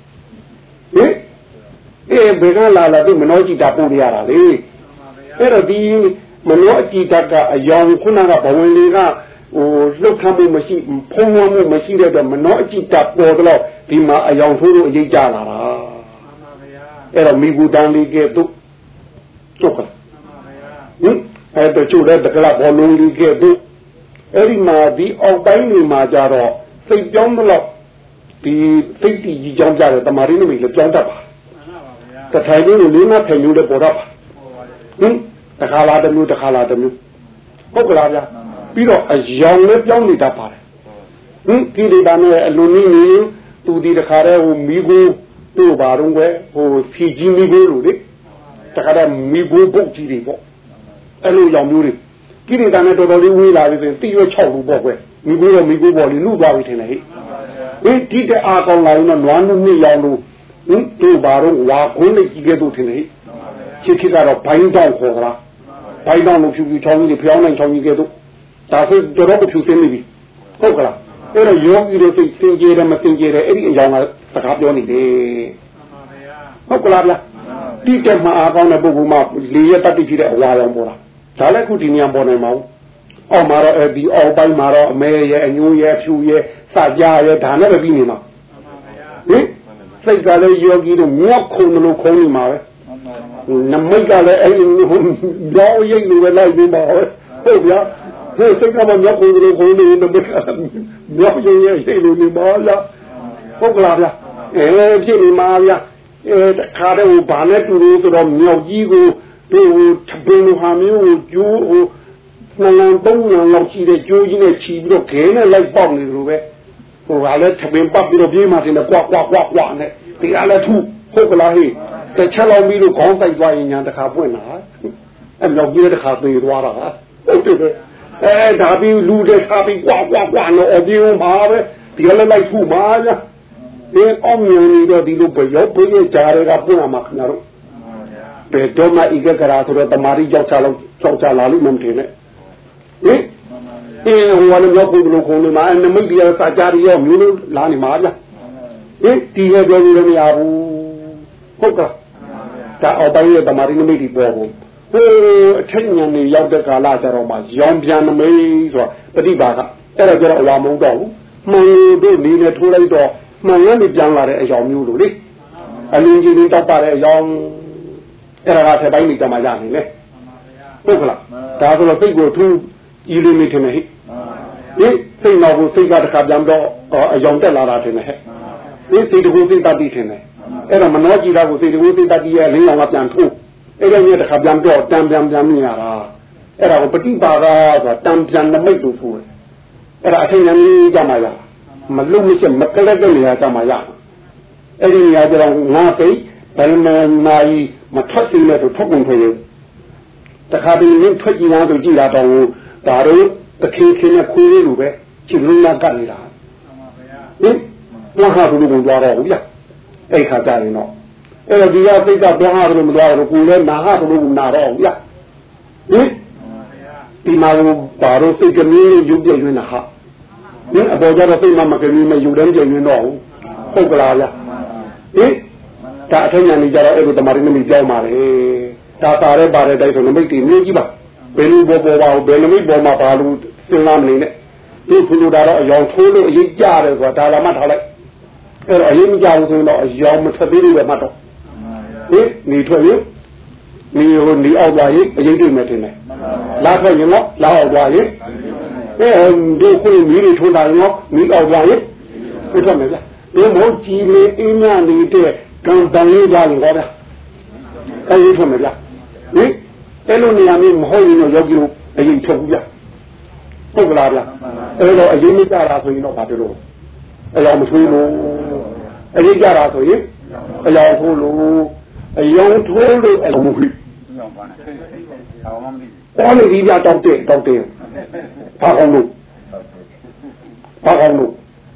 အေးဘယ်ကလာလာဒီမနောကြည်တာပို့ရတာလေအဲ့တော့ဒီမနောအကြည်တာကအယောင်ခုနကဘဝင်လေးကဟိုလှုပ်ခမ်းမှုမရှိဖုံးဝန်းမှုမရှိတဲ့အတွက်မနောအကြည်တာပေါ်တော့ဒီမှာအယောင်ထိုးလို့အရေးကြလာတာအဲ့တော့မိဂူတန်လေးကဲ့သို့ကျုပ်ကဟင်အဲ့တော့ကျုပ်တဲ့တကလာဘောလုံးလေးကဲ့သို့အဲ့ဒီမှာဒီအောက်ပိုင်းတွေမှာကြတော့စိတ်ပြောင်းတော့ဒီစိတ်တည်ကြီးကြောင်းကြတယ်တမာရင်းတွေလည်းပြောင်းတတ်ပါတထိုင်လေးကိုလေးမဖယ်မျိုးလည်းပေါ်တော့ပါဟင်တခါလာတစ်မျိုးတခါလာတစ်မျိုးဟုတ်ကလားဗျာပြီးတော့အယောင်လည်းပြောင်းနေတတ်ပါတယ်ဟင်ဒီဒေတာနဲ့အလိုနည်းနေသူဒီတခါတည်းဟိုမိကိုတို့ပါတော့ကွယ်ဟိုဖီကြီးမိကိုလို့လေတခါတည်းမိကိုပုတ်ကြီးတွေပေါ့အဲ့လိုရောင်မျိုးတွေဒီဒေတာနဲ့တော်တော်လေးဝေးလာပြီဆိုရင်တိရွက်၆လူပေါ့ကွယ်မိကိုတော့မိကိုပေါ့လေလူသွားပြီထင်တယ်ဟဲ့ဟင်ဒီတအားကောင်းလာရင်တော့နွားနုနှစ်ရောင်လို့ဟင်တို့ပါတော့ဝါခွင်းလေးကြီးကဲ့သို့ထင်တယ်ဟဲ့ချစ်ခစ်ကတော့ဘိုင်းတောင်ခေါ်တာဘိုင်းတောင်လို့ဖြူဖြူချောင်းကြီးတွေဖျောင်းနိုင်ချောင်းကြီးကဲ့သို့ဒါဆိုတော်တော်ဖြူစင်းနေပြီဟုတ်ကလားအဲ့တော့ယောဂီတွေစိတ်စင်ကြယ်တယ်မစင်ကြယ်တယ်အဲ့ဒီအကြောင်းကစကားပြောနေတယ်ဟုတ်ကလားဗျတိတက်မှာအားကောင်းတဲ့ပုဂ္ဂိုလ်မှလေရတတ်တိဖြစ်တဲ့အဝါရောင်ပေါ်တာဒါလည်းခုဒီနေရာပေါ်နိုင်မအောင်အောက်မှာတော့အဲဒီအောက်ပိုင်းမှာတော့အမဲရဲ့အညိုးရဲ့ဖြူရဲ့စကြရဲ့ဒါနဲ့ပဲပြီးနေမှာဟင်စိတ်ကလည်းယောဂီတို့ငေါ့ခုံလို့ခုံနေမှာပဲနမိတ်ကလည်းအဲ့ဒီရောရိတ်လိုပဲလိုက်နေမှာဟုတ်ဗျာဟဲ့စိတ်ကမှငေါ့ခုံလို့ခုံနေနမိတ်ကငေါ့ရိတ်ရဲ့ရိတ်လိုနေမှာလားဟုတ်ကလားဗျာအဲဖြစ်နေမှာဗျာအဲတခါတည်းဘာနဲ့တူလို့ဆိုတော့မြောက်ကြီးကိုဒီဟိုထပင်းလိုဟာမျိုးကိုကျိုးဟိုနှလုံးသုံးလုံးလောက်ရှိတဲ့ကျိုးကြီးနဲ့ချီပြီးတော့ခဲနဲ့လိုက်ပေါက်နေလို့ပဲဟိုကလည်းထပင်းပတ်ပြီးတော့ပြေးမှတင်တယ်ကွာကွာကွာကွာနဲ့ဒီကလည်းသူ့ဟုတ်ကလားဟဲ့တစ်ချက်လောက်ပြီးလို့ခေါင်းတိုက်သွားရင်ညာတခါပွင့်လာအဲမြောက်ကြီးတခါသေးသွားတာဟုတ်တယ်အဲဒါပြီးလူတဲ့ခါပြီးကွာကွာကွာလို့အပြေးမှာပဲဒီကလည်းလိုက်သူ့မှာညာဒီအောင်မြင်နေတော့ဒီလိုပဲရောက်ပြေးကြရကပွင့်လာမှာခင်ဗျားတို့ဘယ်တော့မှဤကကရာဆိုတော့တမာရီကြောက်ချလောက်ကြောက်ချလာလို့မထင်နဲ့ဟင်အေးဟိုကလည်းရောက်ပြီးလို့ခုံနေမှာနမိတ်တရားစာကြရရောမျိုးလို့လာနေမှာဗျာဟင်ဒီရဲ့ပြောလို့မရဘူးဟုတ်ကဲ့ဒါအောက်ပိုင်းရဲ့တမာရီနမိတ်ဒီပေါ်ဘူးဟိုအထက်ဉာဏ်နေရောက်တဲ့ကာလကျတော့မှရောင်ပြန်နမိတ်ဆိုတာပฏิပါကအဲ့ဒါကျတော့အဝါမဟုတ်တော့ဘူးမှန်တို့နေနဲ့ထိုးလိုက်တော့မှန်ရနေပြန်လာတဲ့အယောင်မျိုးလို့လေအလင်းကြီးလေးတောက်ပါတဲ့အယောင်အဲ့ဒါကထက်ပိုင်းနေကြမှာရနေလေဟုတ်ကလားဒါဆိုတော့စိတ်ကိုထူးဤလေးနေထင်တယ်ဟိဟိစိတ်တော်ကိုစိတ်ကတခါပြန်တော့အယောင်တက်လာတာထင်တယ်ဟဲ့ဒီစိတ်တကူစိတ်တတိထင်တယ်အဲ့တော့မနှောကြည့်တာကိုစိတ်တကူစိတ်တတိရဲ့လင်းအောင်ကပြန်ထိုးအဲ့ဒါကြီးတခါပြန်တော့တန်ပြန်ပြန်မြင်ရတာအဲ့ဒါကိုပฏิပါဒဆိုတာတန်ပြန်နမိတ်လို့ဆိုတယ်အဲ့ဒါအထင်ဉာဏ်ကြီးကြမှာရမလုံမရှိမကလက်တဲ့နေရာကြမှာရအဲ့ဒီနေရာကျတော့ငါစိတ်ဘယ်မှာနိုင်မထွက်သေးလဲဆိုထုတ်ကုန်ထွက်ရတခါတည်းရင်းထွက်ကြည့်လားဆိုကြည့်တာတော့ဒါတို့ตะเคียนเคียนคุยรู้ไหมจิตรู้นักกันนี่ล่ะนี่ว่าหาตัวมันตัวเราเนี่ยไอ้ข้าใจเนาะไอ้เราดีว่าติดกับว่าหาตัวมันตัวเรากูเลยนาหาตัวมันนาเราเนี่ยนี่ဒီမှာဘာလို့စိတ်ကလေးရုပ်ပြည့်နေတာဟာနင်းအပေါ်ကြတော့စိတ်မမကလေးမယူတယ်ပြည့်နေတော့ဟုတ်ကလားဗျဟင်ဒါအထက်ညာနေကြတော့အဲ့လိုတမာရီနမိပြောင်းပါလေဒါပါရဲပါတဲ့တိုက်ဆိုနမိတ်တီမျိုးကြီးပါဘယ်လိုပေါ်ပေါ်ပါဘယ်နမိတ်ပေါ်မှာပါလို့စဉ်းစားမနေနဲ့ဒီဖူလူတာတော့အယောင်ထိုးလို့အရေးကြတယ်ဆိုတာဒါလာမှထားလိုက်အဲ့တော့အရေးမကြဘူးဆိုရင်တော့အယောင်မထွက်သေးလို့ပဲမှတ်တော့ဟင်နေထွက်ရင်နေဟိုနေအောက်သွားရင်အရေးတွေ့မယ်ထင်တယ်လာထွက်ရင်တော့လာအောက်သွားရင်အဲဒီခုမီးတွေထိုးတာရောမီးအောက်သွားရင်ပြတ်မယ်ဗျာဒီမိုးကြည်လေးအင်းညနေတဲ့ကံတန်လေးကြရင်ဟောဗျာအဲဒီထွက်မယ်ဗျာဟင်အဲ့လိုနေရာမျိုးမဟုတ်ရင်တော့ယောဂီတို့အရင်ထွက်ဘူးဗျာဟုတ်ကလားဗျာအဲ့တော့အရင်မကြတာဆိုရင်တော့ဘာပြောလို့အယောင်မထွေးလို့အရင်ကြတာဆိုရင်အယောင်ထိုးလို့အယောင်ထိုးလို့အမှုဖြစ်တော်နေပြီဗျာတောက်တဲ့တောက်တဲ့ဘာကောင်းလို့ဘာကောင်းလို့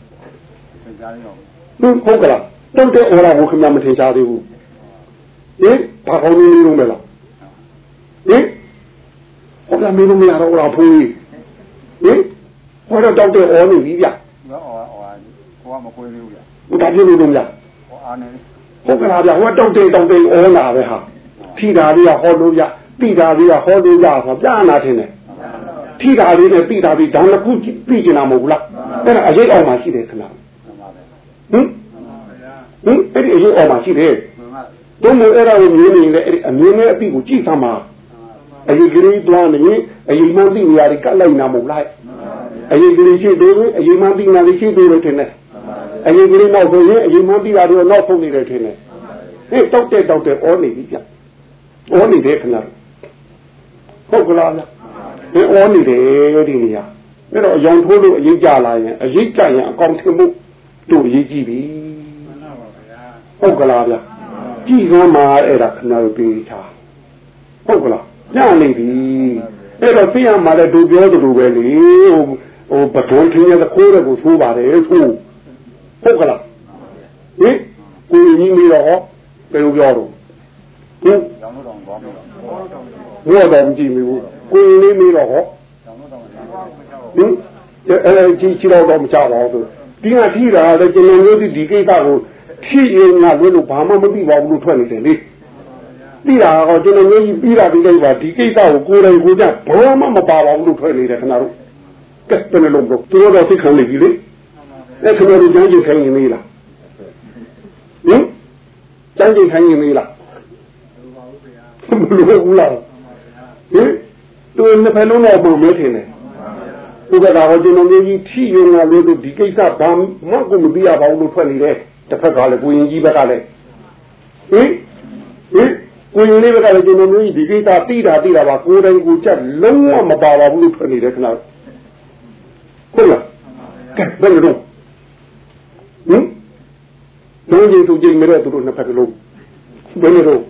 သူဟုတ်ကလားတောက်တဲ့အော်လာကိုခင်ဗျာမထင်ရှားသေးဘူးဟင်ဘာကောင်းလို့လုံးမလားဟင်ဟောလာမင်းတို့မရတော့လားဖိုးဟင်ဟောတော့တောက်တဲ့အော်နေပြီဗျာဟောအော်ဟောမကွေးသေးဘူးဗျာဟိုဒါပြလို့လုံးဗျာဟောအားနေဟုတ်ကလားဗျာဟောတောက်တဲ့တောက်တဲ့အော်လာပဲဟာထိတာလေးကဟောလို့ဗျာတိတာလေးကဟောလို့ရဆိုပြနာထင်တယ်ထိတာလေးနဲ့တိတာပြီးဒါလည်းခုပြီးကျင်တာမဟုတ်ဘူးလားအဲ့ဒါအရေးအောင်မှရှိတယ်ခဏဟင်ဟင်အဲ့ဒီအရေးအောင်မှရှိတယ်ဘုံမို့အဲ့ဒါကိုမြင်နေလေအဲ့ဒီအမြင်နဲ့အပြီးကိုကြည့်သမှာအရေးကလေးတွားနေအရေးမှန်းသိနေရတယ်ကတ်လိုက်နာမဟုတ်လားအရေးကလေးရှိသေးဘူးအရေးမှန်းသိနေလေးရှိသေးတယ်ထင်တယ်အရေးကလေးနောက်ဆိုရင်အရေးမှန်းသိတာတွေနောက်ဆုံးနေတယ်ထင်တယ်ဟဲ့တောက်တဲ့တောက်တဲ့အော်နေပြီဗျအော်နေတယ်ခဏဟုတ်ကလားဗျဒီအော်နေတယ်ဒီနေရာအဲ့တော့အယောင်ထိုးလို့အရေးကြလာရင်အရေးကြရင်အကောင်ထင်မှုတို့အရေးကြည့်ပြီဟုတ်ကလားဗျကြည့်ကမ်းမှာအဲ့ဒါခဏပြေးထားဟုတ်ကလားညနေပြီအဲ့တော့သိရမှာလဲတို့ပြောသလိုပဲလေဟိုဟိုပထုံးထင်းရဲ့ခိုးတဲ့ကိုသိုးပါတယ်သိုးဟုတ်ကလားဟင်ကိုကြီးမီတော့ဘယ်လိုပြောတော့ဟင်ရောင်းတော့ကောင်းတော့ဘောတော်ကြည့်မိဘူးကိုယ်လေးမေးတော့ဟောဟင်အဲကြည့်ကြည့်တော့မချပါဘူးဒီကထိတာလည်းကျွန်တော်မျိုးဒီကိစ္စကိုထိရင်ငါလို့လို့ဘာမှမသိပါဘူးလို့ထွက်နေတယ်လေပြီးတာကကျွန်တော်မျိုးကြီးပြီးတာပြီးလိုက်ပါဒီကိစ္စကိုကိုယ်တိုင်ကိုယ်ကြဘာမှမပါပါဘူးလို့ထွက်နေတယ်ခဏတို့ကဲတနေ့လုံးတော့သူတော့သိခံနေပြီလေအဲ့ခင်ဗျားတို့ကြမ်းကြိတ်ခိုင်းနေသေးလားဟင်ကြမ်းကြိတ်ခိုင်းနေသေးလားမလို့ဘူးလားဟင်သူနှစ်ဖက်လုံးတော့ပုံမဲထင်တယ်သူကဒါကိုကျွန်တော်မျိုးကြီးထိရုံကလို့ဒီကိစ္စဘာမှကိုမသိရပါဘူးလို့ထွက်နေတယ်တစ်ဖက်ကလည်းကိုရင်ကြီးဘက်ကလည်းဟင်ဟင်ကိုရင်လေးဘက်ကလည်းကျွန်တော်မျိုးကြီးဒီကိစ္စသိတာသိတာပါကိုယ်တိုင်ကိုချက်လုံးဝမပါပါဘူးလို့ထွက်နေတယ်ခဏဟုတ်လားကဲဘယ်လိုဟင်တို့ကြီးသူကြိမ်မဲ့သူတို့နှစ်ဖက်လုံးဘယ်လိုဟင်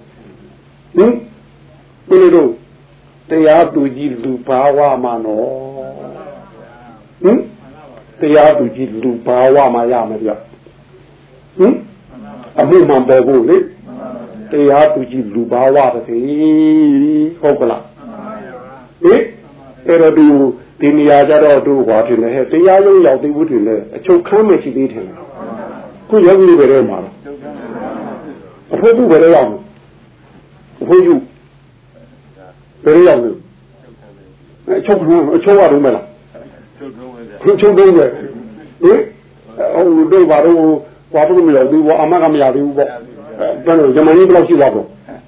ဘယ်လိုတရားသူကြီးလူဘာဝမှာနော်ဟင်တရားသူကြီးလူဘာဝမှာရမယ်ဗျဟင်အမှုမှန်ပေါ်ဖို့လေတရားသူကြီးလူဘာဝတည်းဟုတ်ကလားဟင်အဲ့တော့ဒီဒီနေရာကြတော့တို့ဟောတယ်လေတရားရုံးရောက်သေးဘူးထင်တယ်အချုပ်ခမ်းမရှိသေးတယ်ခုယောဂီတွေပဲမှာအဖို့ဘူးပဲရောက်အဖို့ယူဘယ်ရောက်လဲအချုပ်ကအချုပ်ရတော့မလားချုပ်တော့ပဲချုပ်တော့ပဲဟင်ဟိုတို့ဘာလို့ဘာလို့မရောက်ဘူးအမကမရဘူးပေါ့ဘယ်လိုဂျမန်ကြီးဘယ်လောက်ရှိသွားတော့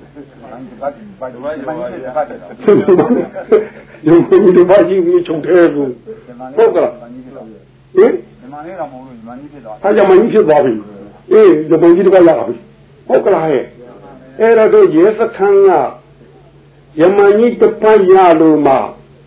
ရုံးဒီဘာကြီးကြီးချုပ်တယ်ဘူးဟုတ်ကလားဟင်ဂျမန်လေးတော့မဟုတ်လို့ဂျမန်ကြီးဖြစ်သွားအဲဂျမန်ကြီးဖြစ်သွားပြီအေးဂျမန်ကြီးတကရပါပြီဟုတ်ကလားဟဲ့အဲ့တော့ရဲစခန်းကယမန်ကြီးတပတ်ရလို့မှ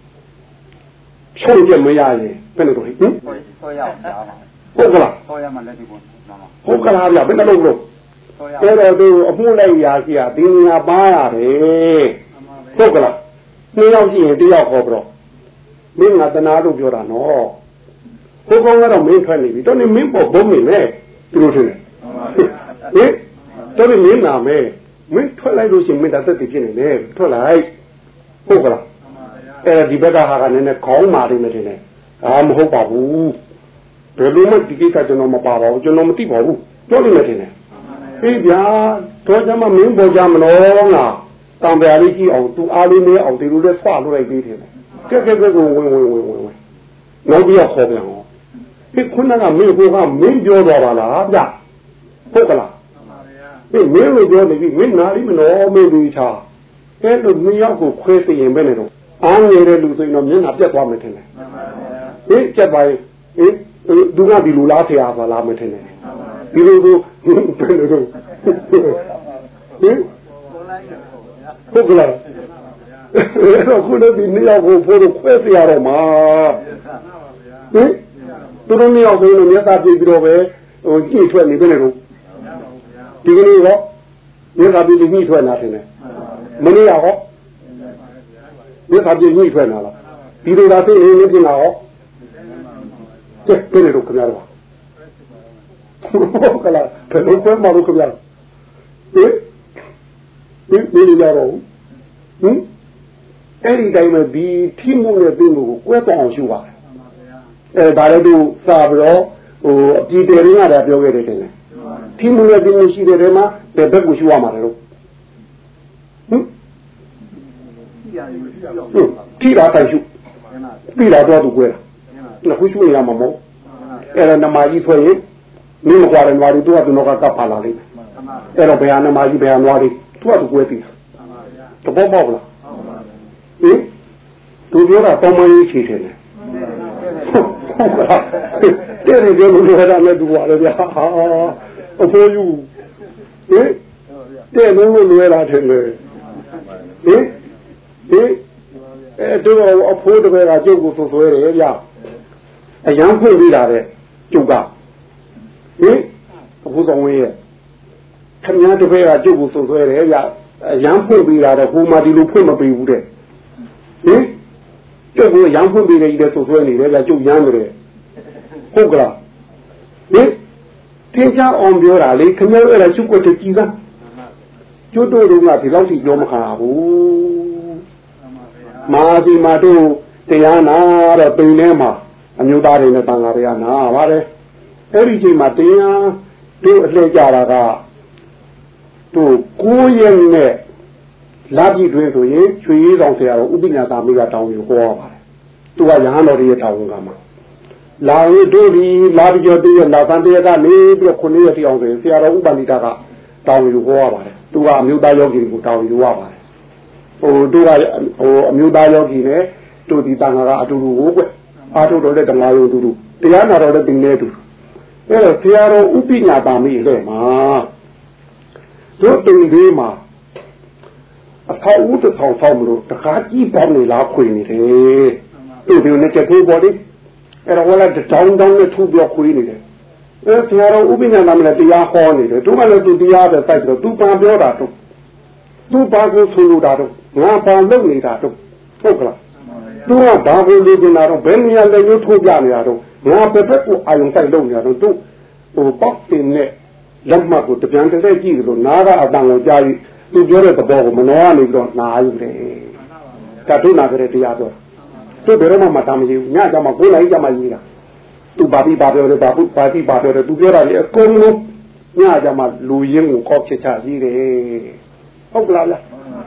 ချုပ်ပြမရရင်ဘယ်လိုတော့ဟင်ဆောရအောင်ကြားပါဟုတ်ကလားဆောရမှလက်ဒီပေါ်ဟုတ်ကလားဗျဘယ်လိုလုပ်လို့အဲ့တော့သူအမှုလိုက်ရာရှိတာဒီညာပါရတယ်ဟုတ်ကလားနှစ်ယောက်ရှိရင်တစ်ယောက်ခေါ်ပြီးတော့ဟမင်းငါတနာလို့ပြောတာနော်ဟိုကောင်ကတော့မင်းထွက်နေပြီတော့နေမင်းပေါ်ဘုံနေလေသူတို့ထင်တယ်ဟင်တော့နေမင်းနာမဲမင်းထွက်လိုက်လို့ရှိရင်မင်းတသက်တည်ဖြစ်နေတယ်ထွက်လိုက်ဟုတ်ကလားအဲ့ဒီဘက်ကဟာကနည်းနည်းခေါင်းမာနေတယ်ထင်တယ်အာမဟုတ်ပါဘူးဘယ်လိုမှဒီကိစ္စကျွန်တော်မပါပါဘူးကျွန်တော်မသိပါဘူးပြောလို့မထင်နဲ့အေးဗျာတော့ကျမမင်းပေါ်ကြမလို့ငါတံပြားလေးကြည့်အောင်သူအားလေးနေအောင်ဒီလိုလဲဆွလို့လိုက်သေးတယ်ကဲကဲကဲဝင်ဝင်ဝင်ဝင်ဝင်နောက်ပြီးခေါ်ပြန်အောင်ဒီခုနကမင်းကမင်းပြောတော့ပါလားဗျဟုတ်ကလားဒီမင်းလိုပြောနေပြီမင်းနာလိမလို့မေးပြီးချာအဲ့လိုမင်းရောက်ကိုခွဲသိရင်ပဲနေတော့အားငယ်တဲ့လူဆိုရင်တော့မျက်နှာပြတ်သွားမယ်ထင်တယ်ဟင်ကြက်ပါရင်ဟင်သူကဒီလူလားဆရာပါလားမထင်နဲ့ဒီလိုကိုဘယ်လိုတော့ဟင်ဟုတ်ကလားအဲ့တော့ခုလည်းဒီနေရာကိုဖို့ခွဲပြရတော့မှာဟင်သူတို့နေရာကိုမျက်သာပြပြီးတော့ပဲဟိုကြည့်ထွက်နေပဲလေတော့ဒီကနေ့တော့မျက်သာပြပြီးညှိထွက်လာတယ်မနေ့ကဟောမျက်သာပြညှိထွက်လာလားဒီလိုသာသိနေနေပြင်လာဟောကျက်ပြနေတော့ခင်ဗျားတို့ဟုတ်ကလားဘယ်လိုပဲမလုပ်ခင်ဗျားဟင်ဒီဒီကြတော့ဟင်အဲ့ဒီတိုင်းမှာဒီထိမှုနဲ့ပြီးမှုကိုကွဲသွားအောင်ရှုပါတယ်အဲဒါလည်းသူစာပြီးတော့ဟိုအပြည်တယ်ရင်းကလည်းပြောခဲ့တယ်တင်တယ်ထိမှုနဲ့ပြီးမှုရှိတဲ့ထဲမှာဘယ်ဘက်ကိုရှုရမှာလဲလို့ဟင်ထိတာတိုင်ရှုပြီးလာတော့သူကွဲတာနှစ်ခုရှုရမှာမဟုတ်အဲ့ဒါနမကြီးဆိုရင်မင်းမကွာတယ်နွားတွေသူကသူတော့ကကပ်ပါလာလိမ့်မယ်အဲ့တော့ဘယ်ဟာနမကြီးဘယ်ဟာနွားတွေသူကသူကွဲပြီးတဘောပေါက်လားဟင်သူပြောတာတောင်းမကြီးချေတယ်လေဟုတ်ကဲ့တဲ့တယ်ပြောလို့ရတာနဲ့သူကလည်းဗျာအဖိုးယူဟင်တဲ့လုံးလို့လွယ်လာတယ်လေဟင်ဟင်အဲတို့အဖိုးတပည့်ကကျုပ်ကိုသွဆွဲတယ်ဗျာအရန်ဖွင့်ပြီးတာတဲ့ကျုပ်ကဟင်အဖိုးဆောင်ဝင်းရဲ့ခင်ဗျားတပည့်ကကျုပ်ကိုသွဆွဲတယ်ဗျာအရန်ဖွင့်ပြီးတာတဲ့ဟိုမှာဒီလိုဖွင့်မပေးဘူးတဲ့ဟင်ကျုပ်ကရမ်းဖွင့်ပေးနေတယ်သွဆွဲနေတယ်ဗျာကျုပ်ရမ်းနေတယ်ဟုတ်ကလားဟင်တင်ချအောင်ပြောတာလေခင်ဗျားအဲ့ဒါချုပ်ွက်တကြည်သားကျွတ်တို့ကဒီလောက်ထိပြောမခါဘူးမာစီမာတို့တရားနာတော့ပိန်ထဲမှာအမျိုးသားတွေနဲ့တန်ဃာတွေကနာပါတယ်အဲ့ဒီချိန်မှာတရားတို့အလှည့်ကြတာကတို့ကိုးရက်နဲ့လာပြီတွင်ဆိုရင်ချွေရည်ဆောင်ဆရာတော်ဥပ္ပညာသာမိကတောင်းယူဟောပါတယ်သူကရဟန်းတော်ရဲ့တောင်းကမှာလာရီတို့ဒီလာပြီကျော်တည်းလာသံတရားကနေပြီးတော့ခုနှစ်ရက်တိအောင်ဆိုရင်ဆရာတော်ဥပ္ပဏိတာကတောင်းယူဟောရပါတယ်သူကအမျိုးသားယောဂီကိုတောင်းယူရပါတယ်ဟိုတို့ကဟိုအမျိုးသားယောဂီနဲ့တို့ဒီတန်ခါကအတူတူကိုကွအားထုတ်တော်တဲ့ဓမ္မယုံတူတူတရားနာတော်တဲ့တင်နေတူအဲ့တော့ဆရာတော်ဥပ္ပညာသာမိလေမှာတို့တင်သေးမှာအဖေဦးတစ်ဆောင်ဆောင်မလို့တခါကြည့်ပေါင်းနေလားခွေနေတယ်သူ့ဒီနဲ့ချက်ထိုးပေါ်တယ်အဲ့တော့ဝလာတောင်းတောင်းနဲ့ထူပြောခွေနေတယ်အဲဆရာတော်ဥပ္ပညာနာမနဲ့တရားဟောနေတယ်သူကလည်းသူတရားပဲစိုက်ပြီးတော့သူပန်ပြောတာတော့သူဘာကိုဆိုလိုတာတော့ငါပန်လုပ်နေတာတော့ဟုတ်ကလားသူကဘာကိုလိုချင်တာတော့ဘယ်နေရာလဲလို့ထိုးပြနေတာတော့ငါပဲဘက်ကိုအာယုံစိုက်လုပ်နေတာတော့သူဟိုပေါက်တင်နဲ့လက်မှတ်ကိုတပြန်တစ်လက်ကြည့်လို့နားကအတန်ကိုကြားပြီးသူပြောတဲ့သဘောကိုမနှောကနေပြီးတော့နားယူတယ်ကတုနာကြတဲ့တရားပြောသူဘယ်တော့မှမတမ်းမကြီးဘူးညကြမှာကိုယ်လိုက်ကြမှာကြီးတာသူဘာပြီးဘာပြောတယ်ဘာဘူးဘာပြီးဘာပြောတယ်သူပြောတာလေအကုန်လုံးညကြမှာလူရင်းကိုကောက်ချက်ချကြီးတယ်ဟုတ်ကလားဗျဟင်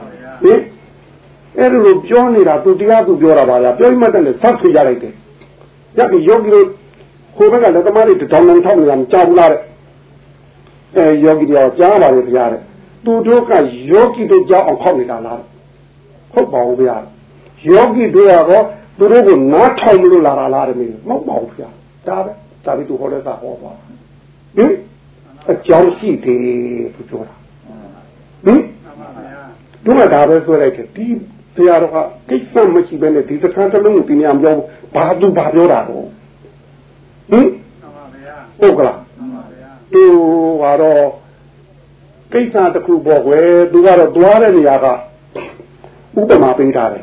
အဲ့လိုပြောနေတာသူတရားသူပြောတာပါလားပြောမှတက်လေဆောက်ဆွေးကြလိုက်တယ်ညကယောဂီတို့ကိုယ်ဘက်ကလက်သမားတွေတောင်းတောင်းထောက်နေတာမကြောက်ဘူးလားတဲ့အဲယောဂီတွေကြားပါလေဗျာတဲ့သူတို့ကယောဂီတို့ကြောက်အောင်ခောက်နေတာလားဟုတ်ပါဘူးဗျာယောဂီတို့ကတော့သူတို့ကိုနားထောင်လို့လာတာလားတဲ့မင်းမဟုတ်ပါဘူးဗျာဒါပဲဒါပြီးသူဟောတဲ့စာဟောပါဟင်အကြောင်းရှိတယ်သူပြောတာဟင်တို့ကဒါပဲဆိုလိုက်တယ်ဒီဆရာတော်ကကိစ္စမရှိဘဲနဲ့ဒီတစ်ခါတလုံးကိုပြင်းရမပြောဘာသူဘာပြောတာတော့ဟင်ဟုတ်ကလားသူကတော့ကိစ္စတစ်ခုပေါ့ကွယ်သူကတော့တွားတဲ့နေရာကဥပမာပေးထားတယ်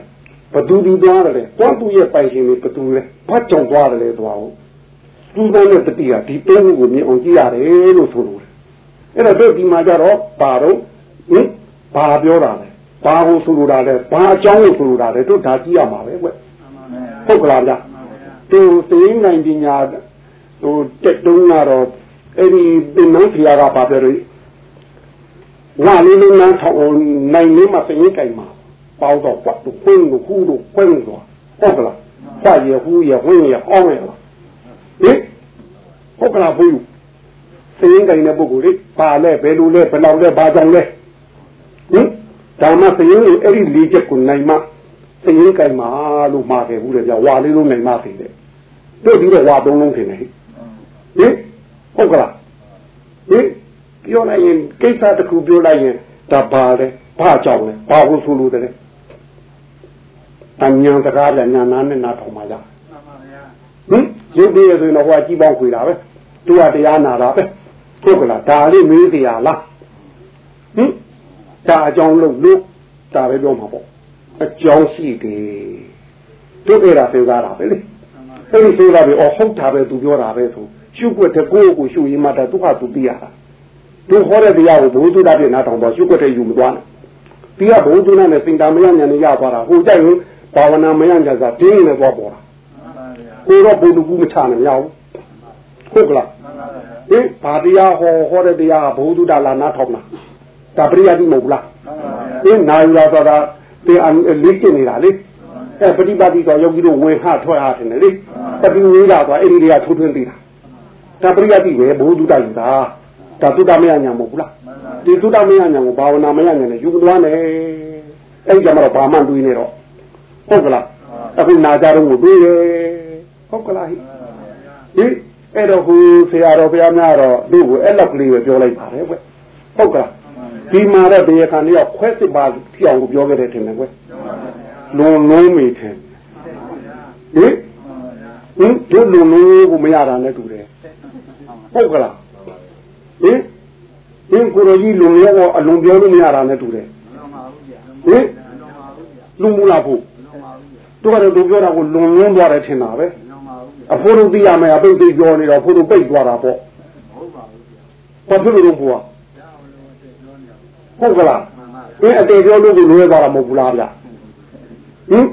ဘသူဒီသွားတယ်သွားသူရဲ့ပိုင်ရှင်တွေဘသူလဲဘာကြောင့်သွားတယ်လဲသွားဟုတ်သူ့တဲ့တတိယဒီသုံးခုကိုမြင်အောင်ကြည့်ရတယ်လို့ဆိုလို့အဲ့တော့တို့ဒီမှာကြတော့ဘာတော့ဟင်ဘာပြောတာလဲဘာကိုဆိုလိုတာလဲဘာအကြောင်းကိုဆိုလိုတာလဲတို့ဒါကြည့်ရမှာပဲကွဟုတ်ကလားဗျသူသိနိုင်ပညာဟိုတက်တုံးကတော့အဲ့ဒီသင်္นานဆရာကဘာပြောလဲငါလေးလုံးนั้นထောင်နိုင်လေးမှာစရင်ကြိုင်မှာပေါတော့ကွတ်တို့ဖွင့်လို့ခူးတို့ဖွင့်လို့ဟုတ်ကလားဖတ်ရဟူးရဝင်းရအောင်းရလားဟင်ဟုတ်ကလားဘုရားစရင်ကြိုင်တဲ့ပုဂ္ဂိုလ်လေးဘာလဲဘယ်လိုလဲဘယ်လောက်လဲဘာကြောင့်လဲဟင်ဒါမှစရင်ကိုအဲ့ဒီလေးချက်ကိုနိုင်မှစရင်ကြိုင်မှာလို့မှာခဲ့ဘူးလေဗျာဝါလေးလုံးနိုင်မှသိတယ်တို့ပြီးတော့ဝါသုံးလုံးထင်တယ်ဟင်ဟုတ်ကလားဟင်ပြောလိုက်ရင်ကိစ္စတစ်ခုပြောလိုက်ရင်ဒါဘာလဲဘာကြောင့်လဲဘာကိုဆိုလို့တယ်အညာတကားလည်းညာနာနဲ့နာထောင်ပါကြဟင်ရုပ်တည်းရဆိုရင်တော့ဟိုကကြီးပေါင်းခွေတာပဲသူကတရားနာတာပဲဟုတ်ကလားဒါလေးမေးစရာလားဟင်ဒါအကြောင်းလို့လို့ဒါပဲပြောမှာပေါ့အကြောင်းရှိတယ်တို့အဲ့ဒါစဉ်းစားတာပဲလေအဲ့ဒီဆိုတာပဲအော်ဟုတ်တာပဲသူပြောတာပဲဆိုရှုွက်တဲ့ကိုယ့်ကိုရှုရင်မှဒါသူ့ဟာသူသိရတာသူဟောတဲ့တရားကိုဘုသူတတ်တဲ့နားထောင်တော့ရှုွက်တဲ့ယူမသွားနဲ့ဒီကဘုသူနာနဲ့စင်တာမရညာနဲ့ရသွားတာဟိုကြိုက်ရင်ဘာဝနာမရညာစားတင်းနေသွားပေါ်တာကိုတော့ဘုသူကူမချနဲ့မရဘူးဟုတ်ကလားဟင်ဘာတရားဟောဟောတဲ့တရားကဘုသူတလာနားထောင်တာဒါပရိယတိမဟုတ်လားဟင်နာယူလာတော့တာတင်းလေးကျင်နေတာလေအဲပฏิပတ်တိတော့ယောဂီတို့ဝင်ဟထွက်ဟာတယ်လေတပိဝေးတာဆိုအဲ့ဒီတွေကထိုးထွင်းသေးတာဒါပရိယတိပဲဘုသူတယူတာဒါသုတ္တမယညာမဟုတ်ဘူးလားဒီသုတ္တမယညာကိုဘာဝနာမယညာနဲ့ယူသွားမယ်အဲ့ဒီကြမှာတော့ဘာမှတွေးနေတော့ဟုတ်ကလားအခုနာကြတော့ကိုတွေးတယ်ဟုတ်ကလားဟိဒီအဲ့တော့ဟိုဆရာတော်ဘုရားများတော့သူ့ကိုအဲ့လောက်ကလေးပဲပြောလိုက်ပါတယ်ကွဟုတ်ကလားဒီမှာတော့ဒီအခါนี้ခွဲစစ်ပါဖြစ်အောင်ကိုပြောခဲ့တယ်ထင်တယ်ကွလွန်လုံးမိထင်ဟိဟင်တို့လွန်လုံးကိုမရတာနဲ့တူတယ်ဟုတ်ကလားဟင်ဟင်ကိုရကြီးလုံရောအလုံးပြောလို့မရတာနဲ့တူတယ်ဟင်လုံမလားဖို့တို့ကတော့တို့ပြောတာကိုလုံလွန်းသွားတယ်ထင်တာပဲအဖိုးတို့သိရမယ်အပိတ်သိပြောနေတော့ဖိုးတို့ပိတ်သွားတာပေါ့ဘာဖြစ်လို့ဘုရားဟုတ်ကလားဟင်အတေပြောလို့ကိုလွဲသွားတာမဟုတ်ဘူးလားဗျဟင်ဟင်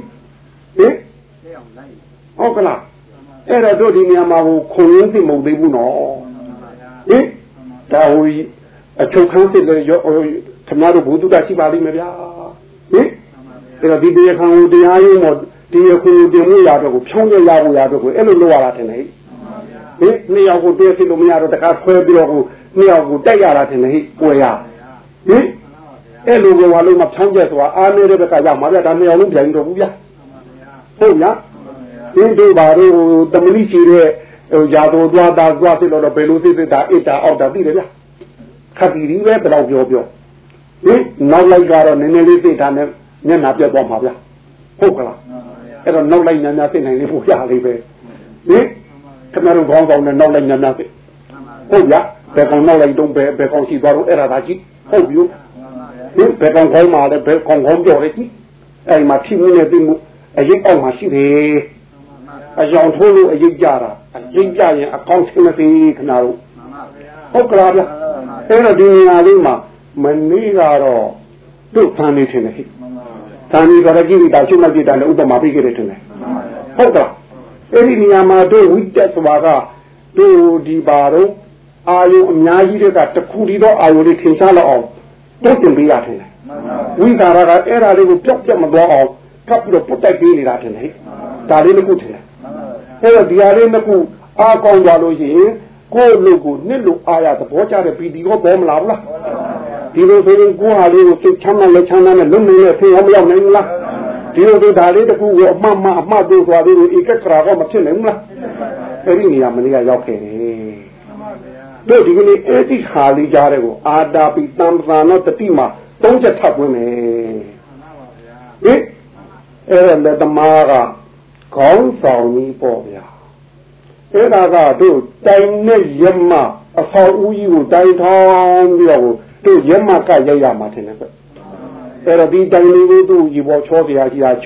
ဟုတ်ကလားအဲ့တော့တို့ဒီနေရာမှာကိုခုံရင်းသိမဟုတ်သေးဘူးနော်ဟင်ဒါဟိုအချုပ်ခန်းစစ်လည်းရောခင်ဗျားတို့ဘုသူတရှိပါလိမ့်မယ်ဗျာဟင်အဲ့တော့ဒီတရားခံကိုတရားရုံးတော့တရားခွင်တင်မှုရတော့ကိုဖြောင်းရရဖို့ရတော့ကိုအဲ့လိုလုပ်ရတာတင်လေဟင်နှစ်ယောက်ကိုတွေ့ဖြစ်လို့မရတော့တခါခွဲပြီးတော့ကိုနှစ်ယောက်ကိုတိုက်ရတာတင်လေပွဲရဟင်အဲ့လိုကဘာလို့မဖြောင်းကျက်ဆိုတာအားနေတဲ့ဘက်ကရောက်မှာဗျာဒါနှစ်ယောက်လုံးပြန်တော့ဘူးဗျာဟုတ်လားဟင်တို့ဘာလို့တမလိရှိတဲ့ဟိုຢာတော်သွားတာသွားဖြစ်တော့ဘယ်လိုသိသိတာအစ်တာအောက်တာသိတယ်ဗျာခက်တီကြီးပဲဘယ်တော့ပြောပြောဟင်နောက်လိုက်ကတော့နည်းနည်းလေးသိတာနဲ့မျက်နှာပြတ်သွားမှာဗျာဟုတ်ကလားအဲ့တော့နောက်လိုက်ညာညာသိနိုင်လေးပို့ရလေးပဲဟင်ခင်ဗျားတို့ခေါင်းဆောင်နဲ့နောက်လိုက်ညာညာသိဟုတ်ဗျာဘယ်ကောင်နောက်လိုက်တော့ဘယ်ဘယ်ကောင်ရှိသွားတော့အဲ့ဒါသာကြည့်ဟုတ်ပြီဟင်ဘယ်ကောင်ခေါင်းမှာလဲဘယ်ကောင်ခေါင်းကြော်လဲကြည့်အဲ့မှာဖြစ်နေသိမှုအရေးအောက်မှာရှိတယ်အကြောင်းထိုးလို့အရေးကြတာအရေးကြရင်အကောင့်ဆင်းမသိခဏတို့ဟုတ်ကလားဗျအဲ့တော့ဒီနေရာလေးမှာမနေ့ကတော့တို့ဖန်နေထင်တယ်ဟိသံဒီတော်ကြီးတာရှုမှတ်ကြည့်တယ်ဥပမာပေးခဲ့တယ်ထင်တယ်ဟုတ်ကဲ့အဲ့ဒီနေရာမှာတို့ဝိတက်စွာကတို့ဒီပါတော့အာယုအများကြီးတွေကတခုတည်းသောအာယုတွေထင်ရှားလောက်အောင်တုတ်တင်ပေးရတယ်ဝိသာရကအဲ့ဒါလေးကိုပြတ်ပြတ်မသွားအောင်ကပ်ပြီးတော့ပုတ်တိုက်ပေးနေတာထင်တယ်ဒါလေးတစ်ခုထင်တယ်အဲ့တော့ဒီဟာလေးတစ်ခုအားကောင်းသွားလို့ရှိရင်ကိုယ့်လူကိုနှစ်လူအားရသဘောကျတဲ့ပီတိကိုပေါ်မလာဘူးလားဒီလိုဆိုရင်ကိုယ်ဟာလေးကိုစိတ်ချမ်းသာလက်ချမ်းသာနဲ့လွတ်နေတဲ့ဆင်းရဲမရောက်နိုင်ဘူးလားဒီလိုဆိုဒါလေးတစ်ခုကိုအမှတ်မှအမှတ်တို့သွားလေးကိုဧကကရာကမဖြစ်နိုင်ဘူးလားအဲ့ဒီနေရာမလေးကရောက်ခဲ့တယ်တို့ဒီကနေ့အဲ့ဒီခါလေးကြားတဲ့ကိုအာတာပိတံပဇာနောတတိမှာသုံးချက်ထပ်ဝင်မယ်ဟင်အဲ့ဒါလက်သမားကခေါင်းဆောင်ကြီးပေါ့ဗျာအဲ့ဒါကတို့တိုင်နဲ့ရမအဖော်ဦးကြီးကိုတိုင်ထောင်းပြီးတော့တို့ရမကရိုက်ရမှာထင်တယ်ကွအဲ့တော့ဒီတိုင်လေးကိုသူ့ကြီးပေါ်ချောစရာကြီးတာချော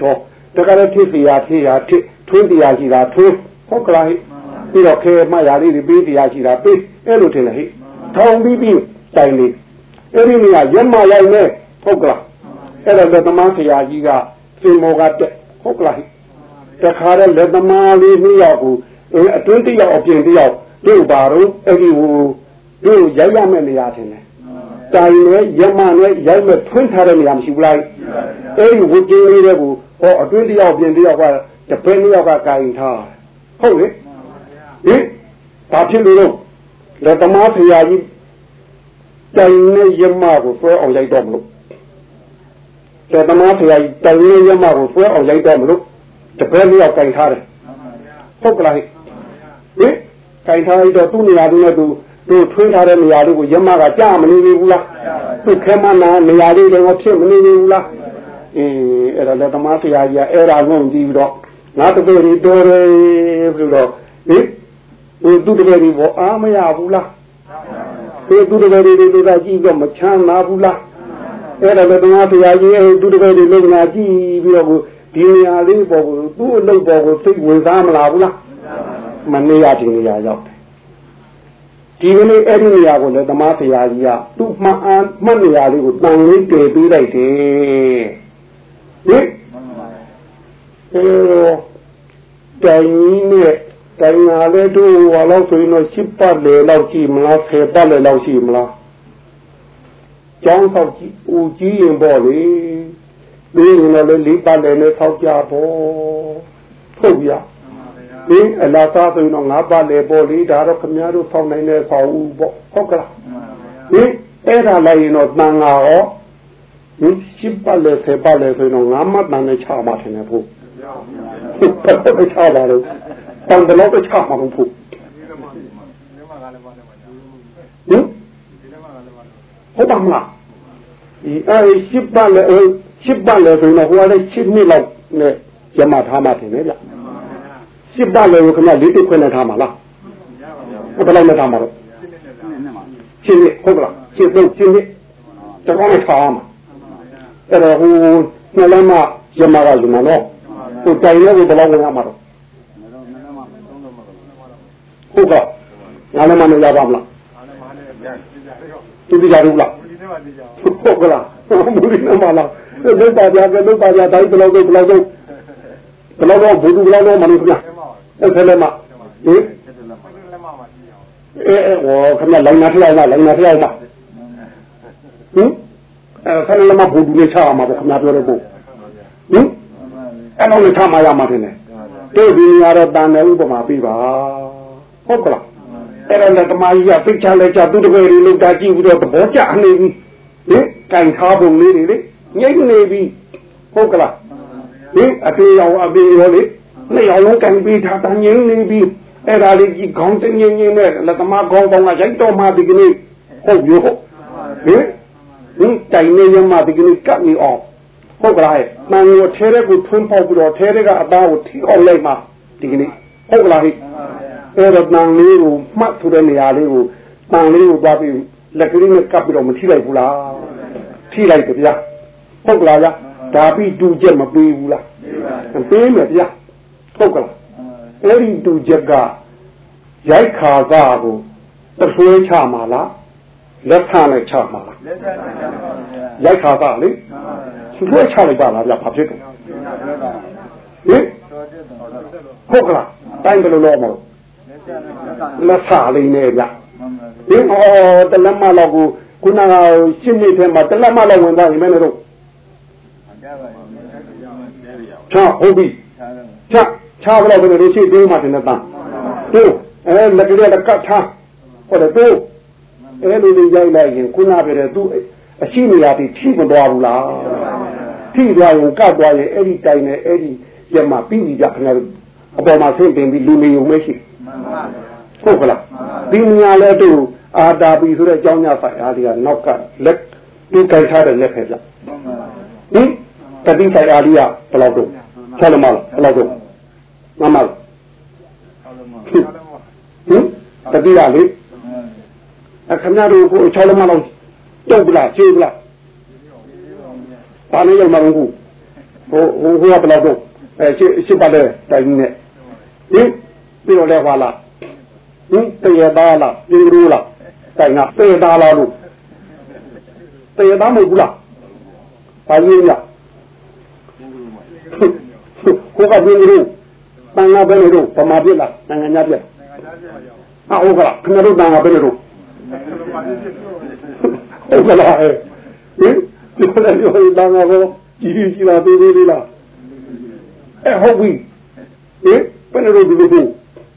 တကယ်ဖြစ်เสียဖြစ်ရဖြစ်ထွန်းတရားရှိတာထွန်းဟုတ်ကလားဟိပြီးတော့ခဲမှရာလေးတွေပေးတရားရှိတာပေးအဲ့လိုထင်တယ်ဟိထောင်ပြီးပြီးတိုင်လေးအဲ့ဒီနေရာရက်မရိုက်နေဟုတ်ကလားအဲ့တော့လက်သမားဆရာကြီးကစင်မောကတက်ဟုတ်ကလားဟိတခါတော့လက်သမားလေးနှစ်ယောက်ကိုအတွင်းတစ်ယောက်အပြင်တစ်ယောက်တို့ပါတော့အဲ့ဒီဟိုတို့ရိုက်ရမယ့်နေရာထင်တယ်တိုင်နဲ့ရက်မနဲ့ရိုက်မဲ့ထွန်းထားတဲ့နေရာမရှိဘူးလားအဲ့ဒီဝကျင်းလေးတွေကိုဟောအတွင်းတစ်ယောက်ပြင်တစ်ယောက်ကတပည့်နှစ်ယောက်ကကင်ထားဟုတ်လေဟင်ဘာဖြစ်လို့လဲလက်သမားဆရာကြီးတိုင်နဲ့ရက်မကိုဆွဲအောင်ရိုက်တော့မလို့လက်သမားဆရာကြီးတိုင်နဲ့ရက်မကိုဆွဲအောင်ရိုက်တော့မလို့တပည့်နှစ်ယောက်ကင်ထားတယ်ဟုတ်ကလားဟင်ကင်ထားလိုက်တော့သူ့နေရာသူနဲ့သူတို့ထွင်းထားတဲ့နေရာလေးကိုရက်မကကြားမနေဘူးလားသူ့ခဲမနာနေရာလေးလည်းဖြစ်မနေဘူးလားအေးအဲ့ဒါလက်သမားဆရာကြီးကအဲ့ဒါငုံကြည့်ပြီးတော့ငါတပည့်တွေတော်တယ်ပြီးတော့ဟင်ဟိုသူတပည့်တွေဘောအားမရဘူးလားဟိုသူတပည့်တွေတို့ကကြည့်တော့မချမ်းသာဘူးလားအဲ့ဒါလက်သမားဆရာကြီးအဲ့သူတပည့်တွေလုံနာကြည့်ပြီးတော့ဒီနေရာလေးပေါ်ကိုသူ့အလုပ်ပေါ်ကိုစိတ်ဝင်စားမလားဘူးလားမနေရဒီနေရာရောက်ဒီကနေ့အဲ့ဒီနေရာကိုလည်းသမားဆရာကြီးကသူ့မှန်အားမှတ်နေရာလေးကိုတန်လေးတည်ပေးလိုက်တယ်ဟင်အဲတိုင်နဲ့တိုင်လာတဲ့တို့ဘာလို့ဆိုရင်တော့ရှစ်ပတ်လေလောက်ကြည့်မလားဆယ်ပတ်လေလောက်ရှိမလားကျောင်းဆောက်ကြည့်ဦးကြီးရင်ပေါ့လေဒီရင်လည်းလေးပတ်လေနဲ့ဆောက်ကြပေါ့ဟုတ်ပြဒီအလားသားဆိုရင်တော့ငါးပတ်လေပေါ့လေဒါတော့ခင်ဗျားတို့ဆောက်နိုင်တဲ့ဆောက်ဦးပေါ့ဟုတ်ကလားဒီအဲ့ဒါလိုက်ရင်တော့တန်ငါရောဟင်ရှစ်ပတ်လေဆယ်ပတ်လေဆိုရင်တော့ငါးမှတ်တန်နဲ့ချမှာထင်တယ်ဖို့ဟုတ်ကဲ့ချပါတော့တန်တယ်လို့ချမှာလို့ဖို့ဟင်ဟုတ်ပါမလားဒီအဲ့ရှစ်ပတ်လေရှစ်ပတ်လေဆိုရင်တော့ဟိုကလည်းရှစ်နှစ်လောက်နဲ့ရမထားမှထင်တယ်ဗျရှစ်ပတ်လေကိုခင်ဗျလေးတိခွဲနဲ့ထားမှာလားဟုတ်တယ်နဲ့ထားမှာတော့ရှင်းနှစ်ဟုတ်ကလားရှင်းသုံးရှင်းနှစ်တကောင်းနဲ့ထားမှာအဲ့တော့ဟိုနှစ်လမ်းမှရမကယူမှာနော်ဟိုတိုင်လေးကိုဘယ်လောက်ဝင်ရမှာတော့ဟုတ်ကဲ့ငါလည်းမနေရပါမလားသူကြရဘူးလားဟုတ်ကဲ့လားမူရင်းမလားလောက်ပါကြကလောက်ပါကြတိုင်းဘယ်လောက်တော့ဘယ်လောက်တော့ဘယ်လောက်တော့ဘုသူဘယ်လောက်တော့မလို့ခင်ဗျအဲ့ဒါလည်းမဟင်အဲဟောခင်ဗျလိုင်းနာထလိုက်လားလိုင်းနာထလိုက်လားဟင်အဲဆယ်လည်းမဘုသူနဲ့ချရမှာပေါ့ခင်ဗျပြောတဲ့ပုတ်ဟင်အဲ့လိုနဲ့ချမှာရမှာတင်တယ်တို့ဒီနေရာတော့တန်တယ်ဥပမာပြပါဟုတ်ကလားအဲ့ဒါလည်းတမကြီးကသိချလဲချသူတကယ်လို့တာကြည့်ပြီးတော့သဘောကျနေပြီဟင်ကင်ထားပုံလေးတွေလေငိမ့်နေပြီဟုတ်ကလားဟင်အပြေရောအပြေရောလေနှစ်ယောက်လုံးကင်ပြီးထားတန်ငိမ့်နေပြီအဲ့ဒါလေးကြီးခေါင်းတင်းငိမ့်ငိမ့်နဲ့လက်သမားခေါင်းပေါင်းကရိုက်တော့မှဒီကနေ့ဟုတ်ပြီဟုတ်ဟင်ဟင်တိုင်နေရမှဒီကနေ့ကတ်နေအောင်ဟုတ်ကလားဟဲ့မှန်ကိုထဲတဲ့ကိုထွန်းပေါက်ပြီးတော့ထဲတဲ့ကအသားကိုထိအောင်လိုက်မှဒီကနေ့ဟုတ်ကလားဟဲ့အဲ့တော့တန်လေးကိုမှတ်ထူတဲ့နေရာလေးကိုတန်လေးကိုသွားပြီးလက်ကလေးနဲ့ကပ်ပြီးတော့မထိလိုက်ဘူးလားထိလိုက်တယ်ဗျာဟုတ်ကလားဗျာဒါပြီးတူချက်မပေးဘူးလားမပေးမယ်ဗျာဟုတ်ကလားအဲ့ဒီတူချက်ကရိုက်ခါကကိုတဆွဲချမှာလားလက်ထနဲ့ချမှာလားရိုက်ခါကလေဆွဲချလိုက်ပါလားဗျာဘာဖြစ်တော့ဟင်ဟုတ်ကလားတိုင်းဘယ်လိုလုပ်မလို့လက်ဆာလေးနဲ့ဗျဒီဟောတလက်မလောက်ကိုခုနကရှင်းနေတဲ့မှာတလက်မလောက်ဝင်သွားရင်မင်းတို့ချာဟုတ်ပြီချာချာဘလောက်ပဲလို့ရှိသေးမှတင်တဲ့တန်းတို့အဲလက်ကလေးကကတ်ထားဟောတယ်တို့အဲလိုလေးရိုက်လိုက်ရင်ခုနပြတဲ့သူအရှိနေရာတိထိမသွားဘူးလားထိသွားရင်ကတ်သွားရင်အဲ့ဒီတိုင်နဲ့အဲ့ဒီရမပြီးပြီကြခင်ဗျားတို့အပေါ်မှာဆင်းတင်ပြီးလူနေုံမရှိဟုတ်ကလားဒီညာလဲတို့အာတာပီဆိုတဲ့အကြောင်းညဆိုင်အားဒီကနောက်ကလက်တူကြိုက်ထားတဲ့လက်ပဲဗျဟင်တတိဆိုင်အားဒီကဘယ်လောက်တော့ဆလမလားဘယ်လောက်တော့မမလားဟင်တတိကလေအခမရတို့ကိုဆလမလောက်တုတ်ပလားကျေးပလားဘာလို့ရောက်မှာလဲကိုဟိုဟိုကဘယ်လောက်တော့အဲရှိရှိပါတယ်တိုင်နဲ့ဟင်ပြီးတော့လဲဟွာလားဟင်တရသားလားပြင်းလို့လားတိုင်ကတရသားလားလို့တရသားမဟုတ်ဘူးလားဘာလို့လဲကိုကပြင်းလို့တန်ငါပဲလို့ပမာပြစ်လားတန်ငါညာပြစ်ဟာဟုတ်ကလားခင်ဗျားတို့တန်ငါပဲလို့ဟုတ်ကလားဟင်ဒီလိုလည်းပြောတန်ငါကိုကြီးကြီးလာသေးသေးလားအဲဟုတ်ပြီဟင်ဘယ်လိုဒီလိုဒီ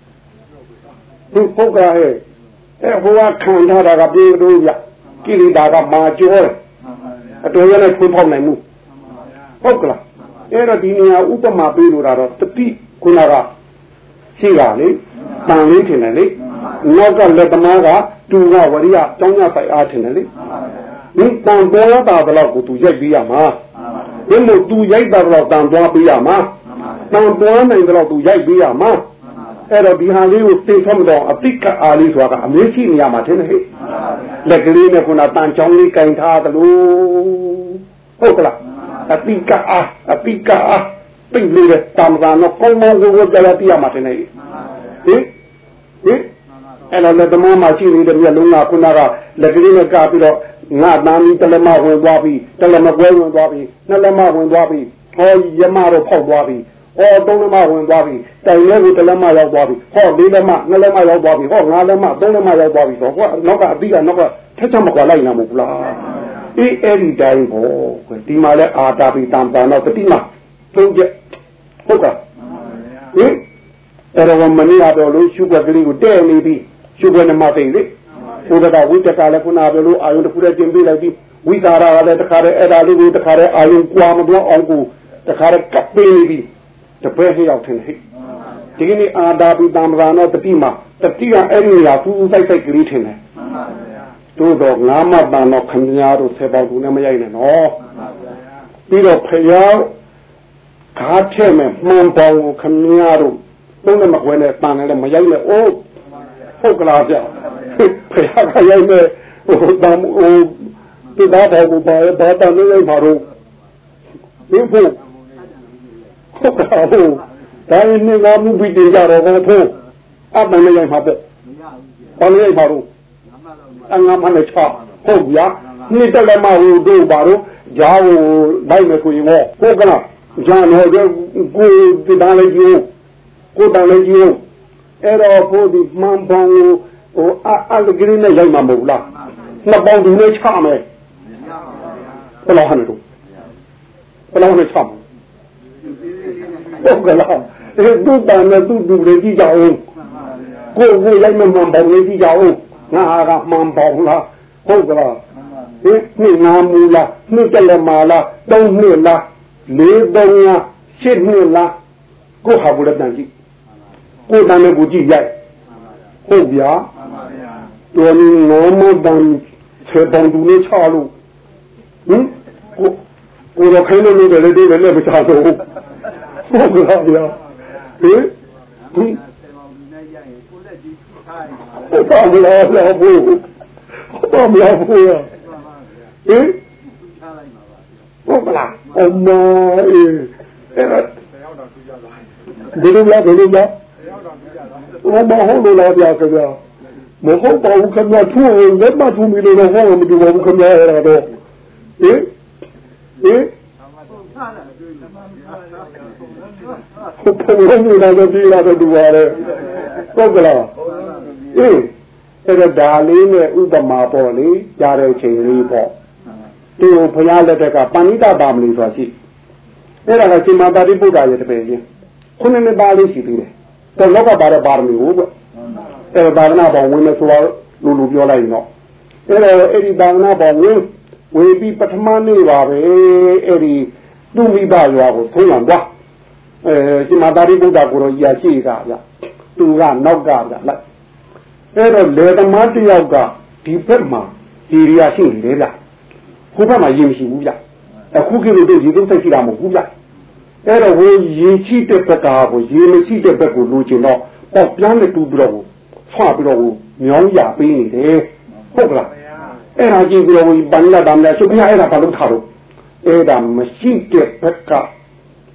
ဟုတ်ကဲ့အဲဟိုကခံထားတာကပြေလို့ပြကိရိတာကမာကျော်တယ်အတော်ရနဲ့ထွန်းပေါက်နိုင်မှုဟုတ်ကလားအဲ့တော့ဒီနေရာဥပမာပေးလို့တော့တတိခုနကရှိတာလေတန်လေးထင်တယ်လေနောက်ကလက်သမားကတူကဝရိယကျောင်းရဆိုင်အားထင်တယ်လေဒီတန်ပေါ်တာတော့ကိုသူရိုက်ပြီးရမှာဒီလိုသူရိုက်တာတော့တန်သွားပြီးရမှာတန်ပေါ်နိုင်တော့သူရိုက်ပြီးရမှာအဲ့တော့ဒီဟာလေးကိုသိထုံးတော့အတိကအားလေးဆိုတာကအမေးရှိနေရမှာထင်တယ်ဟဲ့လက်ကလေးနဲ့ခုနတန်ချောင်းလေးကင်ထားသလိုဟုတ်ကလားအတိကအားအတိကအားပြိလို့တဲ့တမ္မာတော့ကောင်းကောင်းကိုကိုကြားပြရမှာတင်နေဟင်ဟင်အဲ့တော့လက်သမားမှာရှိနေတဲ့မျက်လုံးကခုနကလက်ကလေးနဲ့ကပြီးတော့ငါတန်းပြီးတလက်မဝင်သွားပြီးတလက်မကွဲဝင်သွားပြီးနှစ်လက်မဝင်သွားပြီးဟောရမတော့ဖောက်သွားပြီးဟောသုံးလက်မဝင်သွားပြီးတိုင်လေးကိုတလက်မရောက်သွားပြီးဟောလေးလက်မနှစ်လက်မရောက်သွားပြီးဟောငါးလက်မသုံးလက်မရောက်သွားပြီးဆိုတော့နောက်ကပြီးကနောက်ကထက်ချက်မကွာလိုက်နာမဟုတ်လားအေးအဲ့ဒီတိုင်းပေါ့ဒီမှာလဲအာတာပိတံတန်တော့တတိမသုံးချက်ဟုတ်ကဲ့ဟင်အဲ့တော့မနေ့ကတော့လို့ရှုွက်ကလေးကိုတဲ့နေပြီးရှုွက်နဲ့မသိလေဘုဒ္ဓကဝိတ္တကလည်းခုနကလို့အာယုန်တစ်ခုတည်းကျင်ပေးလိုက်ပြီးဝိသရာကလည်းတခါတည်းအဲ့ဒါလေးကိုတခါတည်းအာယုန်ကွာမတော့အောင်ကိုတခါတည်းကပ်ပေးနေပြီးတပည့်ဟရောက်ထင်ဟဲ့ဒီကနေ့အာတာပိတံပရာနောတတိမတတိကအဲ့ဒီနေရာသူ့စိုက်စိုက်ကလေးထင်တယ်တို့တော့ငါးမတန်တော့ခင်ဗျားတို့ဆယ်ပေါင်းသူနဲ့မရိုက်နဲ့နော်ပြီးတော့ဖယားခါထဲမဲ့မှန်ပေါင်းကိုခင်ဗျားတို့သုံးနဲ့မကွဲနဲ့တန်နဲ့မရိုက်နဲ့အိုးဟုတ်ကလားဗျဖယားကရိုက်မဲ့ဟိုတမ်းဟိုဒီသားတော်ကိုပါဘာတန်လေးလိုက်ပါတော့ဒီဖို့ဟုတ်ကလားဟိုဒါရင်းကမှုပြီးတင်ကြတော့ဘယ်ဖို့အပ္ပန်လေးရိုက်မှာပေါ့ဘာလို့ရိုက်ပါတော့အငါမနဲ့ချဟုတ်ဗျာနေ့တက်လည်းမဟုတ်တို့ပါတော့ဂျားကိုလိုက်မယ်ဆိုရင်ဟောဟုတ်ကလားဂျားတော့ကိုဒီတန်းလေးကြီးကိုတန်းလေးကြီးအဲ့တော့ဖို့ဒီမှန်ပေါင်းဟိုအလကလေးနဲ့ရိုက်မှာမဟုတ်လားနှစ်ပေါင်းဒီနဲ့ချမယ်ဘယ်လိုဟန်တို့ဘယ်လိုနဲ့ချမဟုတ်ကလားဒီတူတန်းနဲ့တူတူလေးကြည့်ကြအောင်ကိုကိုရိုက်မှမှန်ပေါင်းလေးကြည့်ကြအောင်ငါကမှန်ပေါင်းလားဟုတ်ကလားဟင်နှစ်ငါမူလားနှစ်တလက်မာလားသုံးနှစ်လားလေးသုံးလားရှစ်နှစ်လားကိုဟာဘူးလက်တန်ကြည့်ကိုတန်နဲ့ကိုကြည့်ရိုက်ဟုတ်ဗျာတော်နေငေါမတန်ခြေပေါင်းသူနဲ့ချလို့ဟင်ကိုကိုတော့ခိုင်းလို့လည်းလည်းလည်းမချတော့ဟုတ်ကလားဗျာဟင်ဟင်ဟုတ်ပါမလားဗျာဘို့ဟုတ်ပါမလားဘို့ရဟင်ဟုတ်ပါလားအမအေးအဲ့ဒါဘယ်လိုလဲဘယ်လိုလဲဟောမဟုတ်လို့လားဗျာခင်ဗျာမဟုတ်ပါဘူးခင်ဗျာထူလက်မထူမီလို့တော့ဟောမတူပါဘူးခင်ဗျာအဲ့ဒါတော့ဟင်ဟင်ဟုတ်ပါဘူးလို့လည်းပြေးလာတော့ဒီပါလေဟုတ်ကလားအေးအဲ့ဒါဒါလေးနဲ့ဥပမာပေါ့လေကြားတဲ့ချိန်လေးပေါ့ဒီဘုရားလက်ထက်ကပဏိတပါမလီဆိုတာရှိအဲ့ဒါကရှင်မာတာတိပုဒ္ဒါရဲ့တပည့်ချင်းခုနှစ်နှစ်ပါလေးရှိသေးတယ်တော့လောကပါတဲ့ပါရမီဟုတ်ကဲ့အဲ့ဒါသာသနာပေါင်းဝင်မယ်ဆိုတော့လူလူပြောလိုက်ရင်တော့အဲ့ဒါအဲ့ဒီသာသနာပေါင်းဝင်ဝင်ပြီးပထမနေ့ပါပဲအဲ့ဒီသူမိဘရွာကိုထုံးလံသွားအဲရှင်မာတာတိပုဒ္ဒါကိုတော့ကြီးရှိတာဗျသူကနောက်ကဗျလိုက်အဲ့တော့လေသမားတယောက်ကဒီဘက်မှာဒီရီယာရှိနေတယ်ဗျခုဘက်မှာရင်မရှိဘူးဗျအခုကိလို့တို့ဒီသုံးစိတ်ရှိတာမဟုတ်ဘူးဗျအဲ့တော့ဝေရင်ရှိတဲ့ဘက်ကကိုရင်မရှိတဲ့ဘက်ကိုလိုချင်တော့ပေါ့ပြန်နဲ့တူပြီးတော့ဆွာပြီးတော့မြောင်းရပေးနေတယ်ဟုတ်ကလားအဲ့ဒါကြည့်ပြီးတော့ပဏိတတာမလဲဆိုပြအဲ့ဒါဘာလို့ထားတော့အဲ့ဒါမရှိတဲ့ဘက်က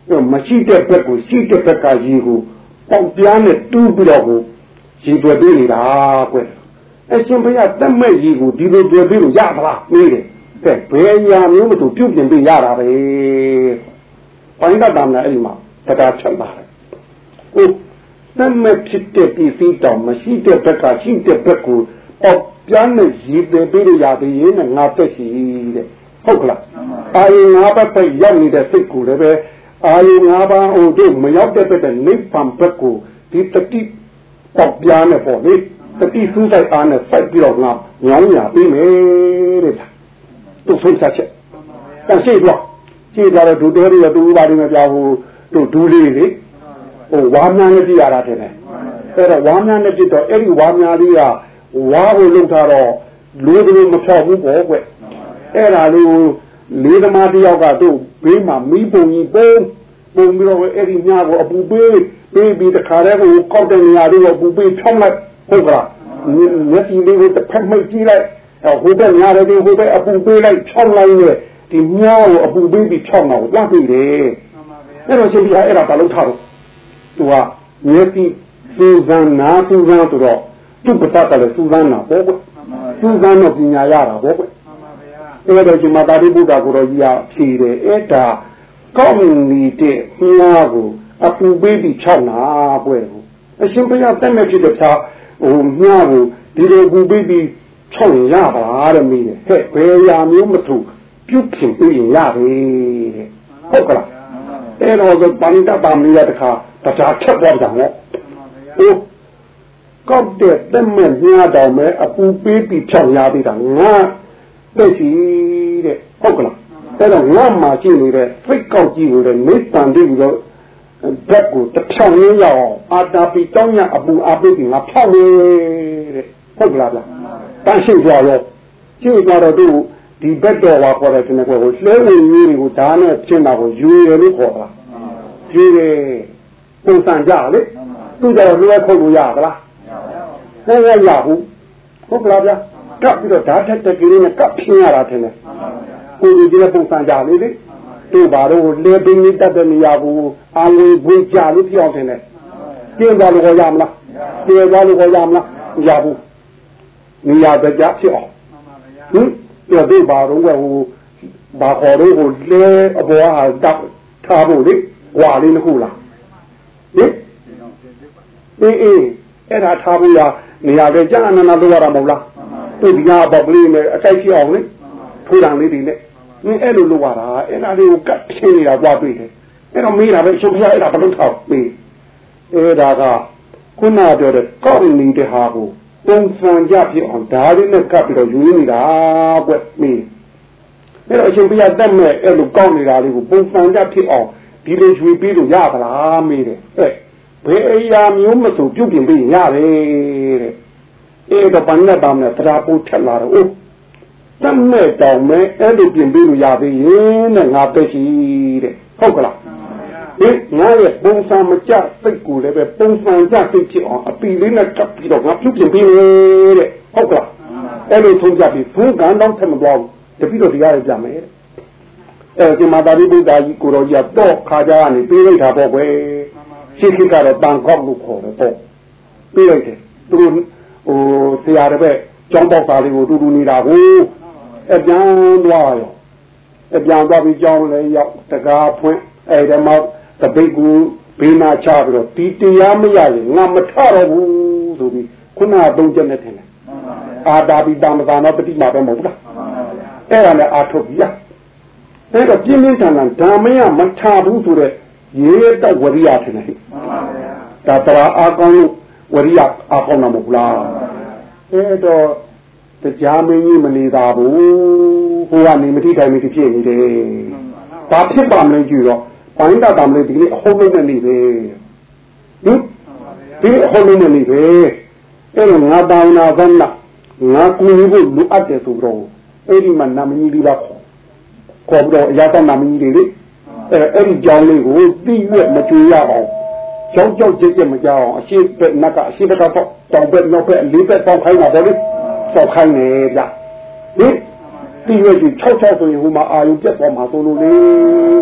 มาชี้เด็ดเป็ดกูชี้เด็ดเป็ดกายีกูปองပြားနဲ့တူးပြီးတော့ကိုยีတွေ့ပြီးနေတာကွအရှင်ဘုရားတတ်မဲ့ยีကိုဒီလိုတွေ့ပြီးလို့ရပါလားမေးတယ်ကဲဘယ်ညာမျိုးမတူပြုတ်ပြင်ပြီးရတာပဲပိုင်းတတ်တာမလားအဲ့ဒီမှာတရားချက်ပါတယ်ဟုတ်တတ်မဲ့ဖြစ်တဲ့ဒီစီတောင်မရှိတဲ့ဘက်ကရှိတဲ့ဘက်ကိုပေါက်ပြားနဲ့ยีတွေ့ပြီးလို့ရသေးရင်ငါတက်ရှိတဲ့ဟုတ်ကလားအာယငါးပတ်ပဲရောက်နေတဲ့စိတ်ကိုလည်းပဲအာယငါးပါးဟိုတို့မရောက်တဲ့ဘက်နိဗ္ဗာန်ဘက်ကိုဒီတတိပေါက်ပြားနဲ့ပေါ့လေတတိစူးစိုက်အားနဲ့စိုက်ပြီးတော့ငါညောင်းညာပြီးမယ်တဲ့သူဆုံးဖြတ်ချက်တန်ရှိတော့ကြည့်ကြတော့ဒူတော်ရီရတူပါလိမ့်မယ်ပြဟိုတို့ဒူလေးလေဟိုဝါများနဲ့ပြရတာတဲ့အဲ့တော့ဝါများနဲ့ပြတော့အဲ့ဒီဝါများလေးကဝါကိုလုံထားတော့လူတွေမဖြောက်ဘူးပေါ့ကွအဲ့ဒါလေးကိုလေးသမားတယောက်ကတို့ဘေးမှာမီးပုံကြီးပုံပုံပြီးတော့အဲ့ဒီညကိုအပူပေးပေးပြီးတခါတည်းကိုကောက်တဲ့နေရာလေးကိုအပူပေးဖြောင်းလိုက်ဟုတ်ကလားမျက်စိလေးကိုတစ်ဖက်မိတ်ကြည့်လိုက်ဟိုဘက်ညာတဲ့ဟိုဘက်အပူပေးလိုက်ဖြောင်းလိုက်နဲ့ဒီညကိုအပူပေးပြီးဖြောင်းတော့လှမ်းပြီးတယ်အဲ့တော့ရှင်ပြအဲ့ဒါဘာလို့ထားတော့သူကမျက်စိစူးစမ်းနာစူးစမ်းဆိုတော့သူ့ပတတ်ကလည်းစူးစမ်းတာပေါ့ကွစူးစမ်းတော့ပညာရတာပေါ့ကွအဲ့တော့ဒီမှာတာရိပုတ္တကိုတော့ကြီးရဖြေတယ်အဲ့ဒါကောင်းနေတဲ့ညကိုအပူပေးပြီးဖြောင်းတာကွအရှင်ဘုရားတက်မဲ့ဖြစ်တဲ့ဖြာဟိုညကိုဒီလိုပူပေးပြီးဖြောင်းရပါလားတဲ့မိတယ်ဟဲ့ဘယ်ရာမျိုးမထူပြုတ်ပြင်ပြီးရင်ရတယ်တဲ့ဟုတ်ကလားအဲ့တော့ပဏိတပါမီရတခါတရားချက်ပေါ်ကြတယ်ဟိုကောက်တဲ့တက်မဲ့ညတော်မဲ့အပူပေးပြီးဖြောင်းရသေးတာငါတဲ့ရှိတဲ့ဟုတ်ကလားအဲ့တော့ငါမှရှိနေတဲ့ဖိတ်ကောက်ကြီးကိုလည်းမိတ္တန်တိပြီးတော့ဘက်ကိုတစ်ဖြောင်းရင်းရအောင်အာတာပီတောင်းရအပူအပိတ်ငါဖြောင်းနေတဲ့ဟုတ်ကလားဗျတန်းရှိကြရောရှိကြတော့သူဒီဘက်တော်ပါခေါ်တဲ့ကျွန်တော်ကိုလှဲဝင်ကြီးတွေကိုဓာတ်နဲ့ဖြစ်တာကိုယူရလို့ခေါ်တာယူတယ်ပုံစံကြလေသူကြတော့လွယ်ခုတ်လို့ရသလားမရဘူးရဘူးဟုတ်ကလားဗျကပ်ပြီးတော့ဓာတ်ထက်တကယ်နဲ့ကပ်ဖြင်းရတာထင်တယ်ကိုယ်ကြီးလည်းပုံစံကြလေလေတို့ဘာလို့လေပင်းလေးတက်တဲ့နေရာကိုအာလေးဝေးကြလို့ပြောင်းတယ်လေကျင်းသွားလို့ရမလားပြေသွားလို့ရမလားမရဘူးနေရာတကြဖြစ်အောင်ဟင်ပြောတို့ဘာတော့ဟိုဘာခေါ်တော့ဟိုလေအပေါ်ဟာတက်ထားဖို့လေဝါလေးတစ်ခုလားဟင်အေးအေးအဲ့ဒါထားဖို့ရနေရာပဲကြာနာနာလို့ရတာမဟုတ်လားသူဒီကပေါက်ကလေးနဲ့အတိုက်ဖြစ်အောင်လေထိုးတံလေးတွေနဲ့နင်းအဲ့လိုလုပ်ရတာအဲ့ဒါလေးကိုကတ်ထင်းနေတာကြွားတွေ့တယ်အဲ့တော့မေးတာပဲရှင်ဘုရားအဲ့ဒါဘယ်လိုထောက်ပေးအဲ့ဒါကခုနပြောတဲ့ကောက်နေတဲ့ဟာကိုပုံစံကြဖြစ်အောင်ဓာတ်လေးနဲ့ကပ်ပြီးတော့ယူနေတာကွမေးအဲ့တော့ရှင်ဘုရားတက်မဲ့အဲ့လိုကောက်နေတာလေးကိုပုံစံကြဖြစ်အောင်ဒီလိုယူပြီးလို့ရပါလားမေးတယ်အဲ့ဘယ်အရာမျိုးမဆိုပြုတ်ပြင်ပြီးရတယ်တဲ့အဲ့တော့ဘာနဲ့တာမဲ့တရားပို့ထက်လာတော့အိုးတတ်မဲ့တောင်မဲ့အဲ့လိုပြင်ပြီးလို့ရသေးရင်တဲ့ငါပဲရှိတဲ့ဟုတ်ကလားဒီငါရဲ့ပုံစံမကျစိတ်ကိုလည်းပဲပုံစံကျစိတ်ဖြစ်အောင်အပီလေးနဲ့ကပ်ပြီးတော့ငါပြုတ်ပြင်ပြီးတဲ့ဟုတ်ကလားအဲ့လိုထုံးကြပြီးဘုကံတော့ထမသွားဘူးတပိတော့တရားရကြမယ်တဲ့အဲဒီမှာတာရိပုတ္တကြီးကိုတော်ကြီးကတော့ခါကြကနေပြေးလိုက်တာပေါ့ကွယ်ရှိခိကတော့တန်ကောက်လို့ခေါ်တယ်ပေါ့ပြေးလိုက်တယ်သူတို့ဟိုဆရာတပည့်ကျောင်းပေါက်သားလေးကိုတူတူနေတာကိုအပြန်သွားရောအပြန်သွားပြီးကျောင်းလဲရောက်တကားဖွင့်အဲဒီမှာတပိတ်ကူဘေးနာချပြီးတော့ဒီတရားမရရင်ငါမထတော့ဘူးဆိုပြီးခုနကသုံးချက်နဲ့ထင်တယ်အာတာပိတမသာနောပฏิမာပဲမဟုတ်လားအဲ့ဒါနဲ့အာထုတ်ပြီလားအဲ့တော့ပြင်းပြင်းထန်ထန်ဓမ္မယမထဘူးဆိုတဲ့ရေတဝရိယထင်တယ်ဒါတရားအာကောင်းလို့ဝရိယအာကောင်းတာမဟုတ်လားအဲ့တော့တရားမင်းကြီးမနေတာဘူးဟိုကနေမတိတိုင်းမတိဖြစ်နေတယ်ဒါဖြစ်ပါမလို့ကြည့်တော့ပိုင်းတာတမလေးဒီနေ့အဟုတ်လုံးနဲ့နေပဲဟင်ဒီအဟုတ်လုံးနဲ့နေပဲအဲ့တော့ငါတောင်းတာကငါကူညီဖို့လိုအပ်တယ်ဆိုတော့အဲ့ဒီမှာနာမည်လေးပါခေါ်ခေါ်ပြီးတော့အရာတောင်းနာမည်လေးလေအဲ့အဲ့ဒီကြောင်းလေးကိုသိရွက်မကြွရအောင်ကြောက်ကြောက်ကြက်ကြက်မကြောက်အောင်အရှိဘက်နက်ကအရှိဘက်ကတော့တောင်ဘက်နောက်ဘက်လေးဘက်ပေါင်းခိုင်းတာပေါ့လေစောက်ခိုင်းနေဗျဟင်သိရွက်ကြီး၆၆ဆိုရင်ဟိုမှာအာယုပြတ်သွားမှာဆိုလို့လေ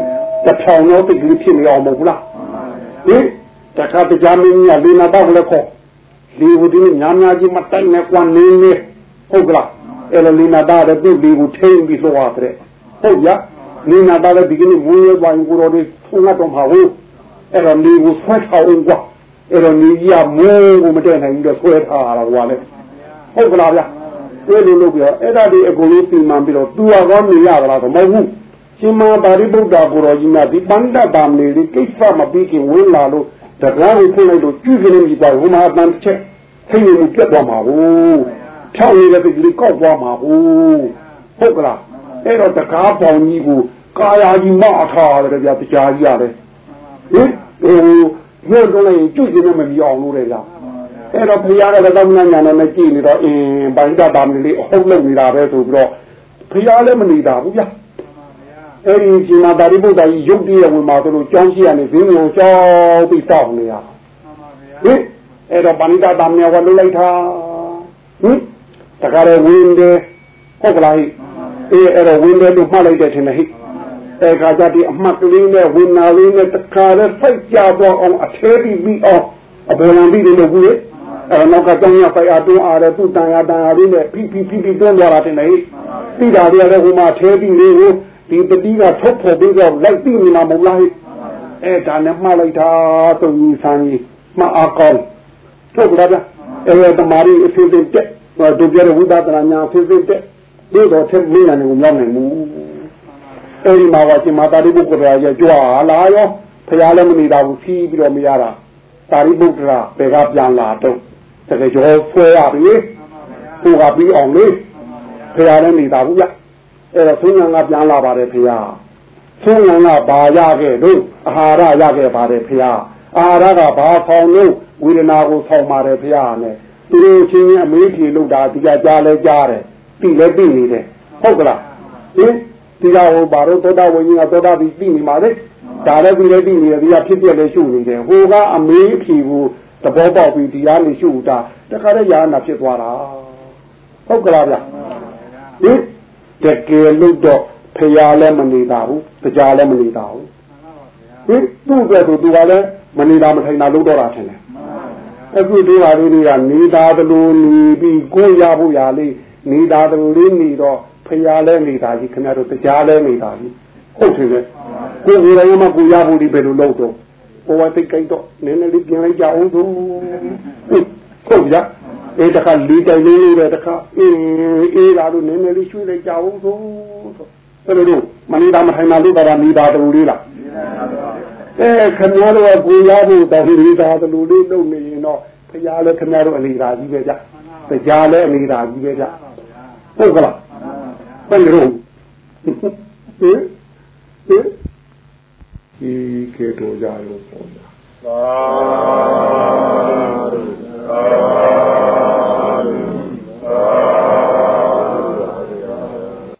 จะเผาเนาะติดลิ้นที่ไม่ออกหมดละนี่แต่ข้าพเจ้ามีเนี่ยลีนาบ้าเลยขอลีหูที่นี่ยามยาจีมาตั้งเนี่ยกวนนี่เนี่ยဟုတ်ကလားအဲ့လိုလီနာတာတဲ့သူ့ဒီကိုထိန်းပြီးလှော်ရတယ်ဟုတ်ရလီနာတာတဲ့ဒီကနေ့ဝင်းရပိုင်းကိုတော့ဒီထုံးတော့မှာဟုတ်အဲ့တော့ဒီကိုဆွဲထားအောင်ကွာအဲ့တော့ဒီကြီးကမိုးကိုမတည့်နိုင်ဘူးတော့ဆွဲထားရတာကွာလေဟုတ်ကလားဗျာတွေ့လို့လို့ပြောအဲ့ဒါဒီအကုန်လုံးပြင်မှန်ပြီးတော့သူ့ကောနေရတာတော့မဟုတ်ဘူးရှင်မာပါရိပုတ္တကိုရောကြီးများဒီပန္ဒတာမေဒီကိစ္စမပြီးခင်ဝင်လာလို့တကားကိုဖွင့်လိုက်လို့ကျူးကလေးကြီးသွားဟိုမှာအတန်ချက်ထိနေမှုပြတ်သွားမှာဟုတ်ဖြောင်းနေတဲ့ဒီလေးကောက်သွားမှာဟုတ်ကလားအဲ့တော့တကားပေါင်ကြီးကိုကာယာကြီးမအထားတယ်ဗျာတရားကြီးရတယ်ဟင်ဟိုရုပ်တော့လည်းကျွတ်ကျင်းမမီအောင်လို့လေဗျာအဲ့တော့ဘုရားကလည်းသမဏညာနဲ့ကြည်နေတော့အင်းဗိုင်းတာတာမလေးအဟုတ်လုပ်နေတာပဲဆိုပြီးတော့ဘုရားလည်းမနေတာဘူးဗျာအဲ့ဒီရှင်မာတာရိပုတ္တကြီးရုပ်တည်းရဲ့ဝင်မှာဆိုလို့ကြောင်းရှိရနေဈေးမျိုးကြောင်းပြီးစောင့်နေရဟင်အဲ့တော့ဗိုင်းတာတာမြောကလွတ်လိုက်တာဟင်တခါတော့ဝင်းတယ်ဟုတ်ကလားဟိအေးအဲ့တော့ဝင်းတယ်လို့မှတ်လိုက်တယ်ထင်တယ်ဟိအဲခါကျဒီအမှတ်ကလေးနဲ့ဝင်းနာလေးနဲ့တခါတော့ဖိုက်ကြတော့အောင်အသေးပြီးပြီးအောင်အပေါ်လန်ပြီးလို့ဘူးလေအဲနောက်ကတောင်းရပိုက်အားတွန်းအားတဲ့သူ့တန်ရတန်ရလေးနဲ့ဖိဖိဖိဖိတွန်းသွားတာထင်တယ်ဟိပြီးတာတွေလည်းဟိုမှာသေးပြီးလေးကိုဒီပတိကထုတ်ဖို့ပြီးတော့လိုက်ပြီးနေမှာမဟုတ်လားဟိအဲဒါနဲ့မှတ်လိုက်တာသူကြီးဆန်းကြီးမအားကောင်းထုတ်ကြလားအဲတမာရီအဖြစ်ဖြစ်တက်တို့ပြတဲ့ဝိသဒနာညာဖြစ်ဖြစ်တဲ့ဒီတော့ထက်မင်းနဲ့ကိုမရောက်နိုင်ဘူးအဲဒီမှာကရှင်မာတာရိပုတ္တရာရဲ့ကြွားလာရောဖျားလည်းမနေတာဘူးဖြီးပြီးတော့မရတာတာရိပုတ္တရာဘယ်ကပြန်လာတော့တကယ်ကျော်ဆွဲရပြီသူကပြီးအောင်လေဖျားလည်းနေတာဘူးဗျအဲတော့သုံးညာကပြန်လာပါတယ်ဖျားသုံးညာကဘာရခဲ့တော့အာဟာရရခဲ့ပါတယ်ဖျားအာဟာရကဘာဆောင်လို့ဝေဒနာကိုဆောင်ပါတယ်ဖျားနဲ့သူတို့ချင်းချင်းအမေးဖြေလို့တာဒီကကြားလဲကြားတယ်ပြီးလဲပြီးနေတယ်ဟုတ်ကလားဟင်ဒီကဟိုဘာလို့သောတာဝိညာဉ်ကသောတာပြီးပြီးနေမှာလေဒါလည်းပြီးလဲပြီးနေတယ်ဒီကဖြစ်ပြလဲရှုနေတယ်ဟိုကအမေးဖြေကိုသဘောပေါက်ပြီးဒီကနေရှုတာတခါတည်းယာနာဖြစ်သွားတာဟုတ်ကလားဗျဟင်တကယ်လို့တော့ဖရာလည်းမနေတာဘူးတရားလည်းမနေတာဘူးဟင်သူ့အတွက်သူကလည်းမနေတာမထိုင်တာလုပ်တော့တာထင်တယ်အခုဒီဟာလေးတွေကနေတာတလို့နေပြီးကိုရဖို့ရလေးနေတာတလို့လေးနေတော့ဖရာလဲနေတာကြီးခင်ဗျားတို့တရားလဲနေတာကြီးဟုတ်တယ်လေကိုယ်ရရမှာကိုရဖို့ဒီဘယ်လိုလုပ်တော့ကိုယ်ဝသိကြိုက်တော့နည်းနည်းလေးပြင်လိုက်ကြအောင်သူဟုတ်ကြအဲတခါလေးတိုင်လေးလေးပဲတခါအေးအေးလာလို့နည်းနည်းလေးရွှေ့လိုက်ကြအောင်သူဘယ်လိုလုပ်မနေတာမထိုင်တာလို့တော့နေတာတလို့လေးလားအဲခင်ဗျားတို့ကကိုရဖို့တော်နေတာတလို့လေးလုပ်နေရင်တော့ဖရာလဲခင်ဗျားတို့အနေသာကြီးပဲဗျတရားလဲအနေသာကြီးပဲဗျဟုတ်ကလားဘယ်လိုဟင်ဟင်ဒီကေတော်ကြရောပေါ့ဗျာ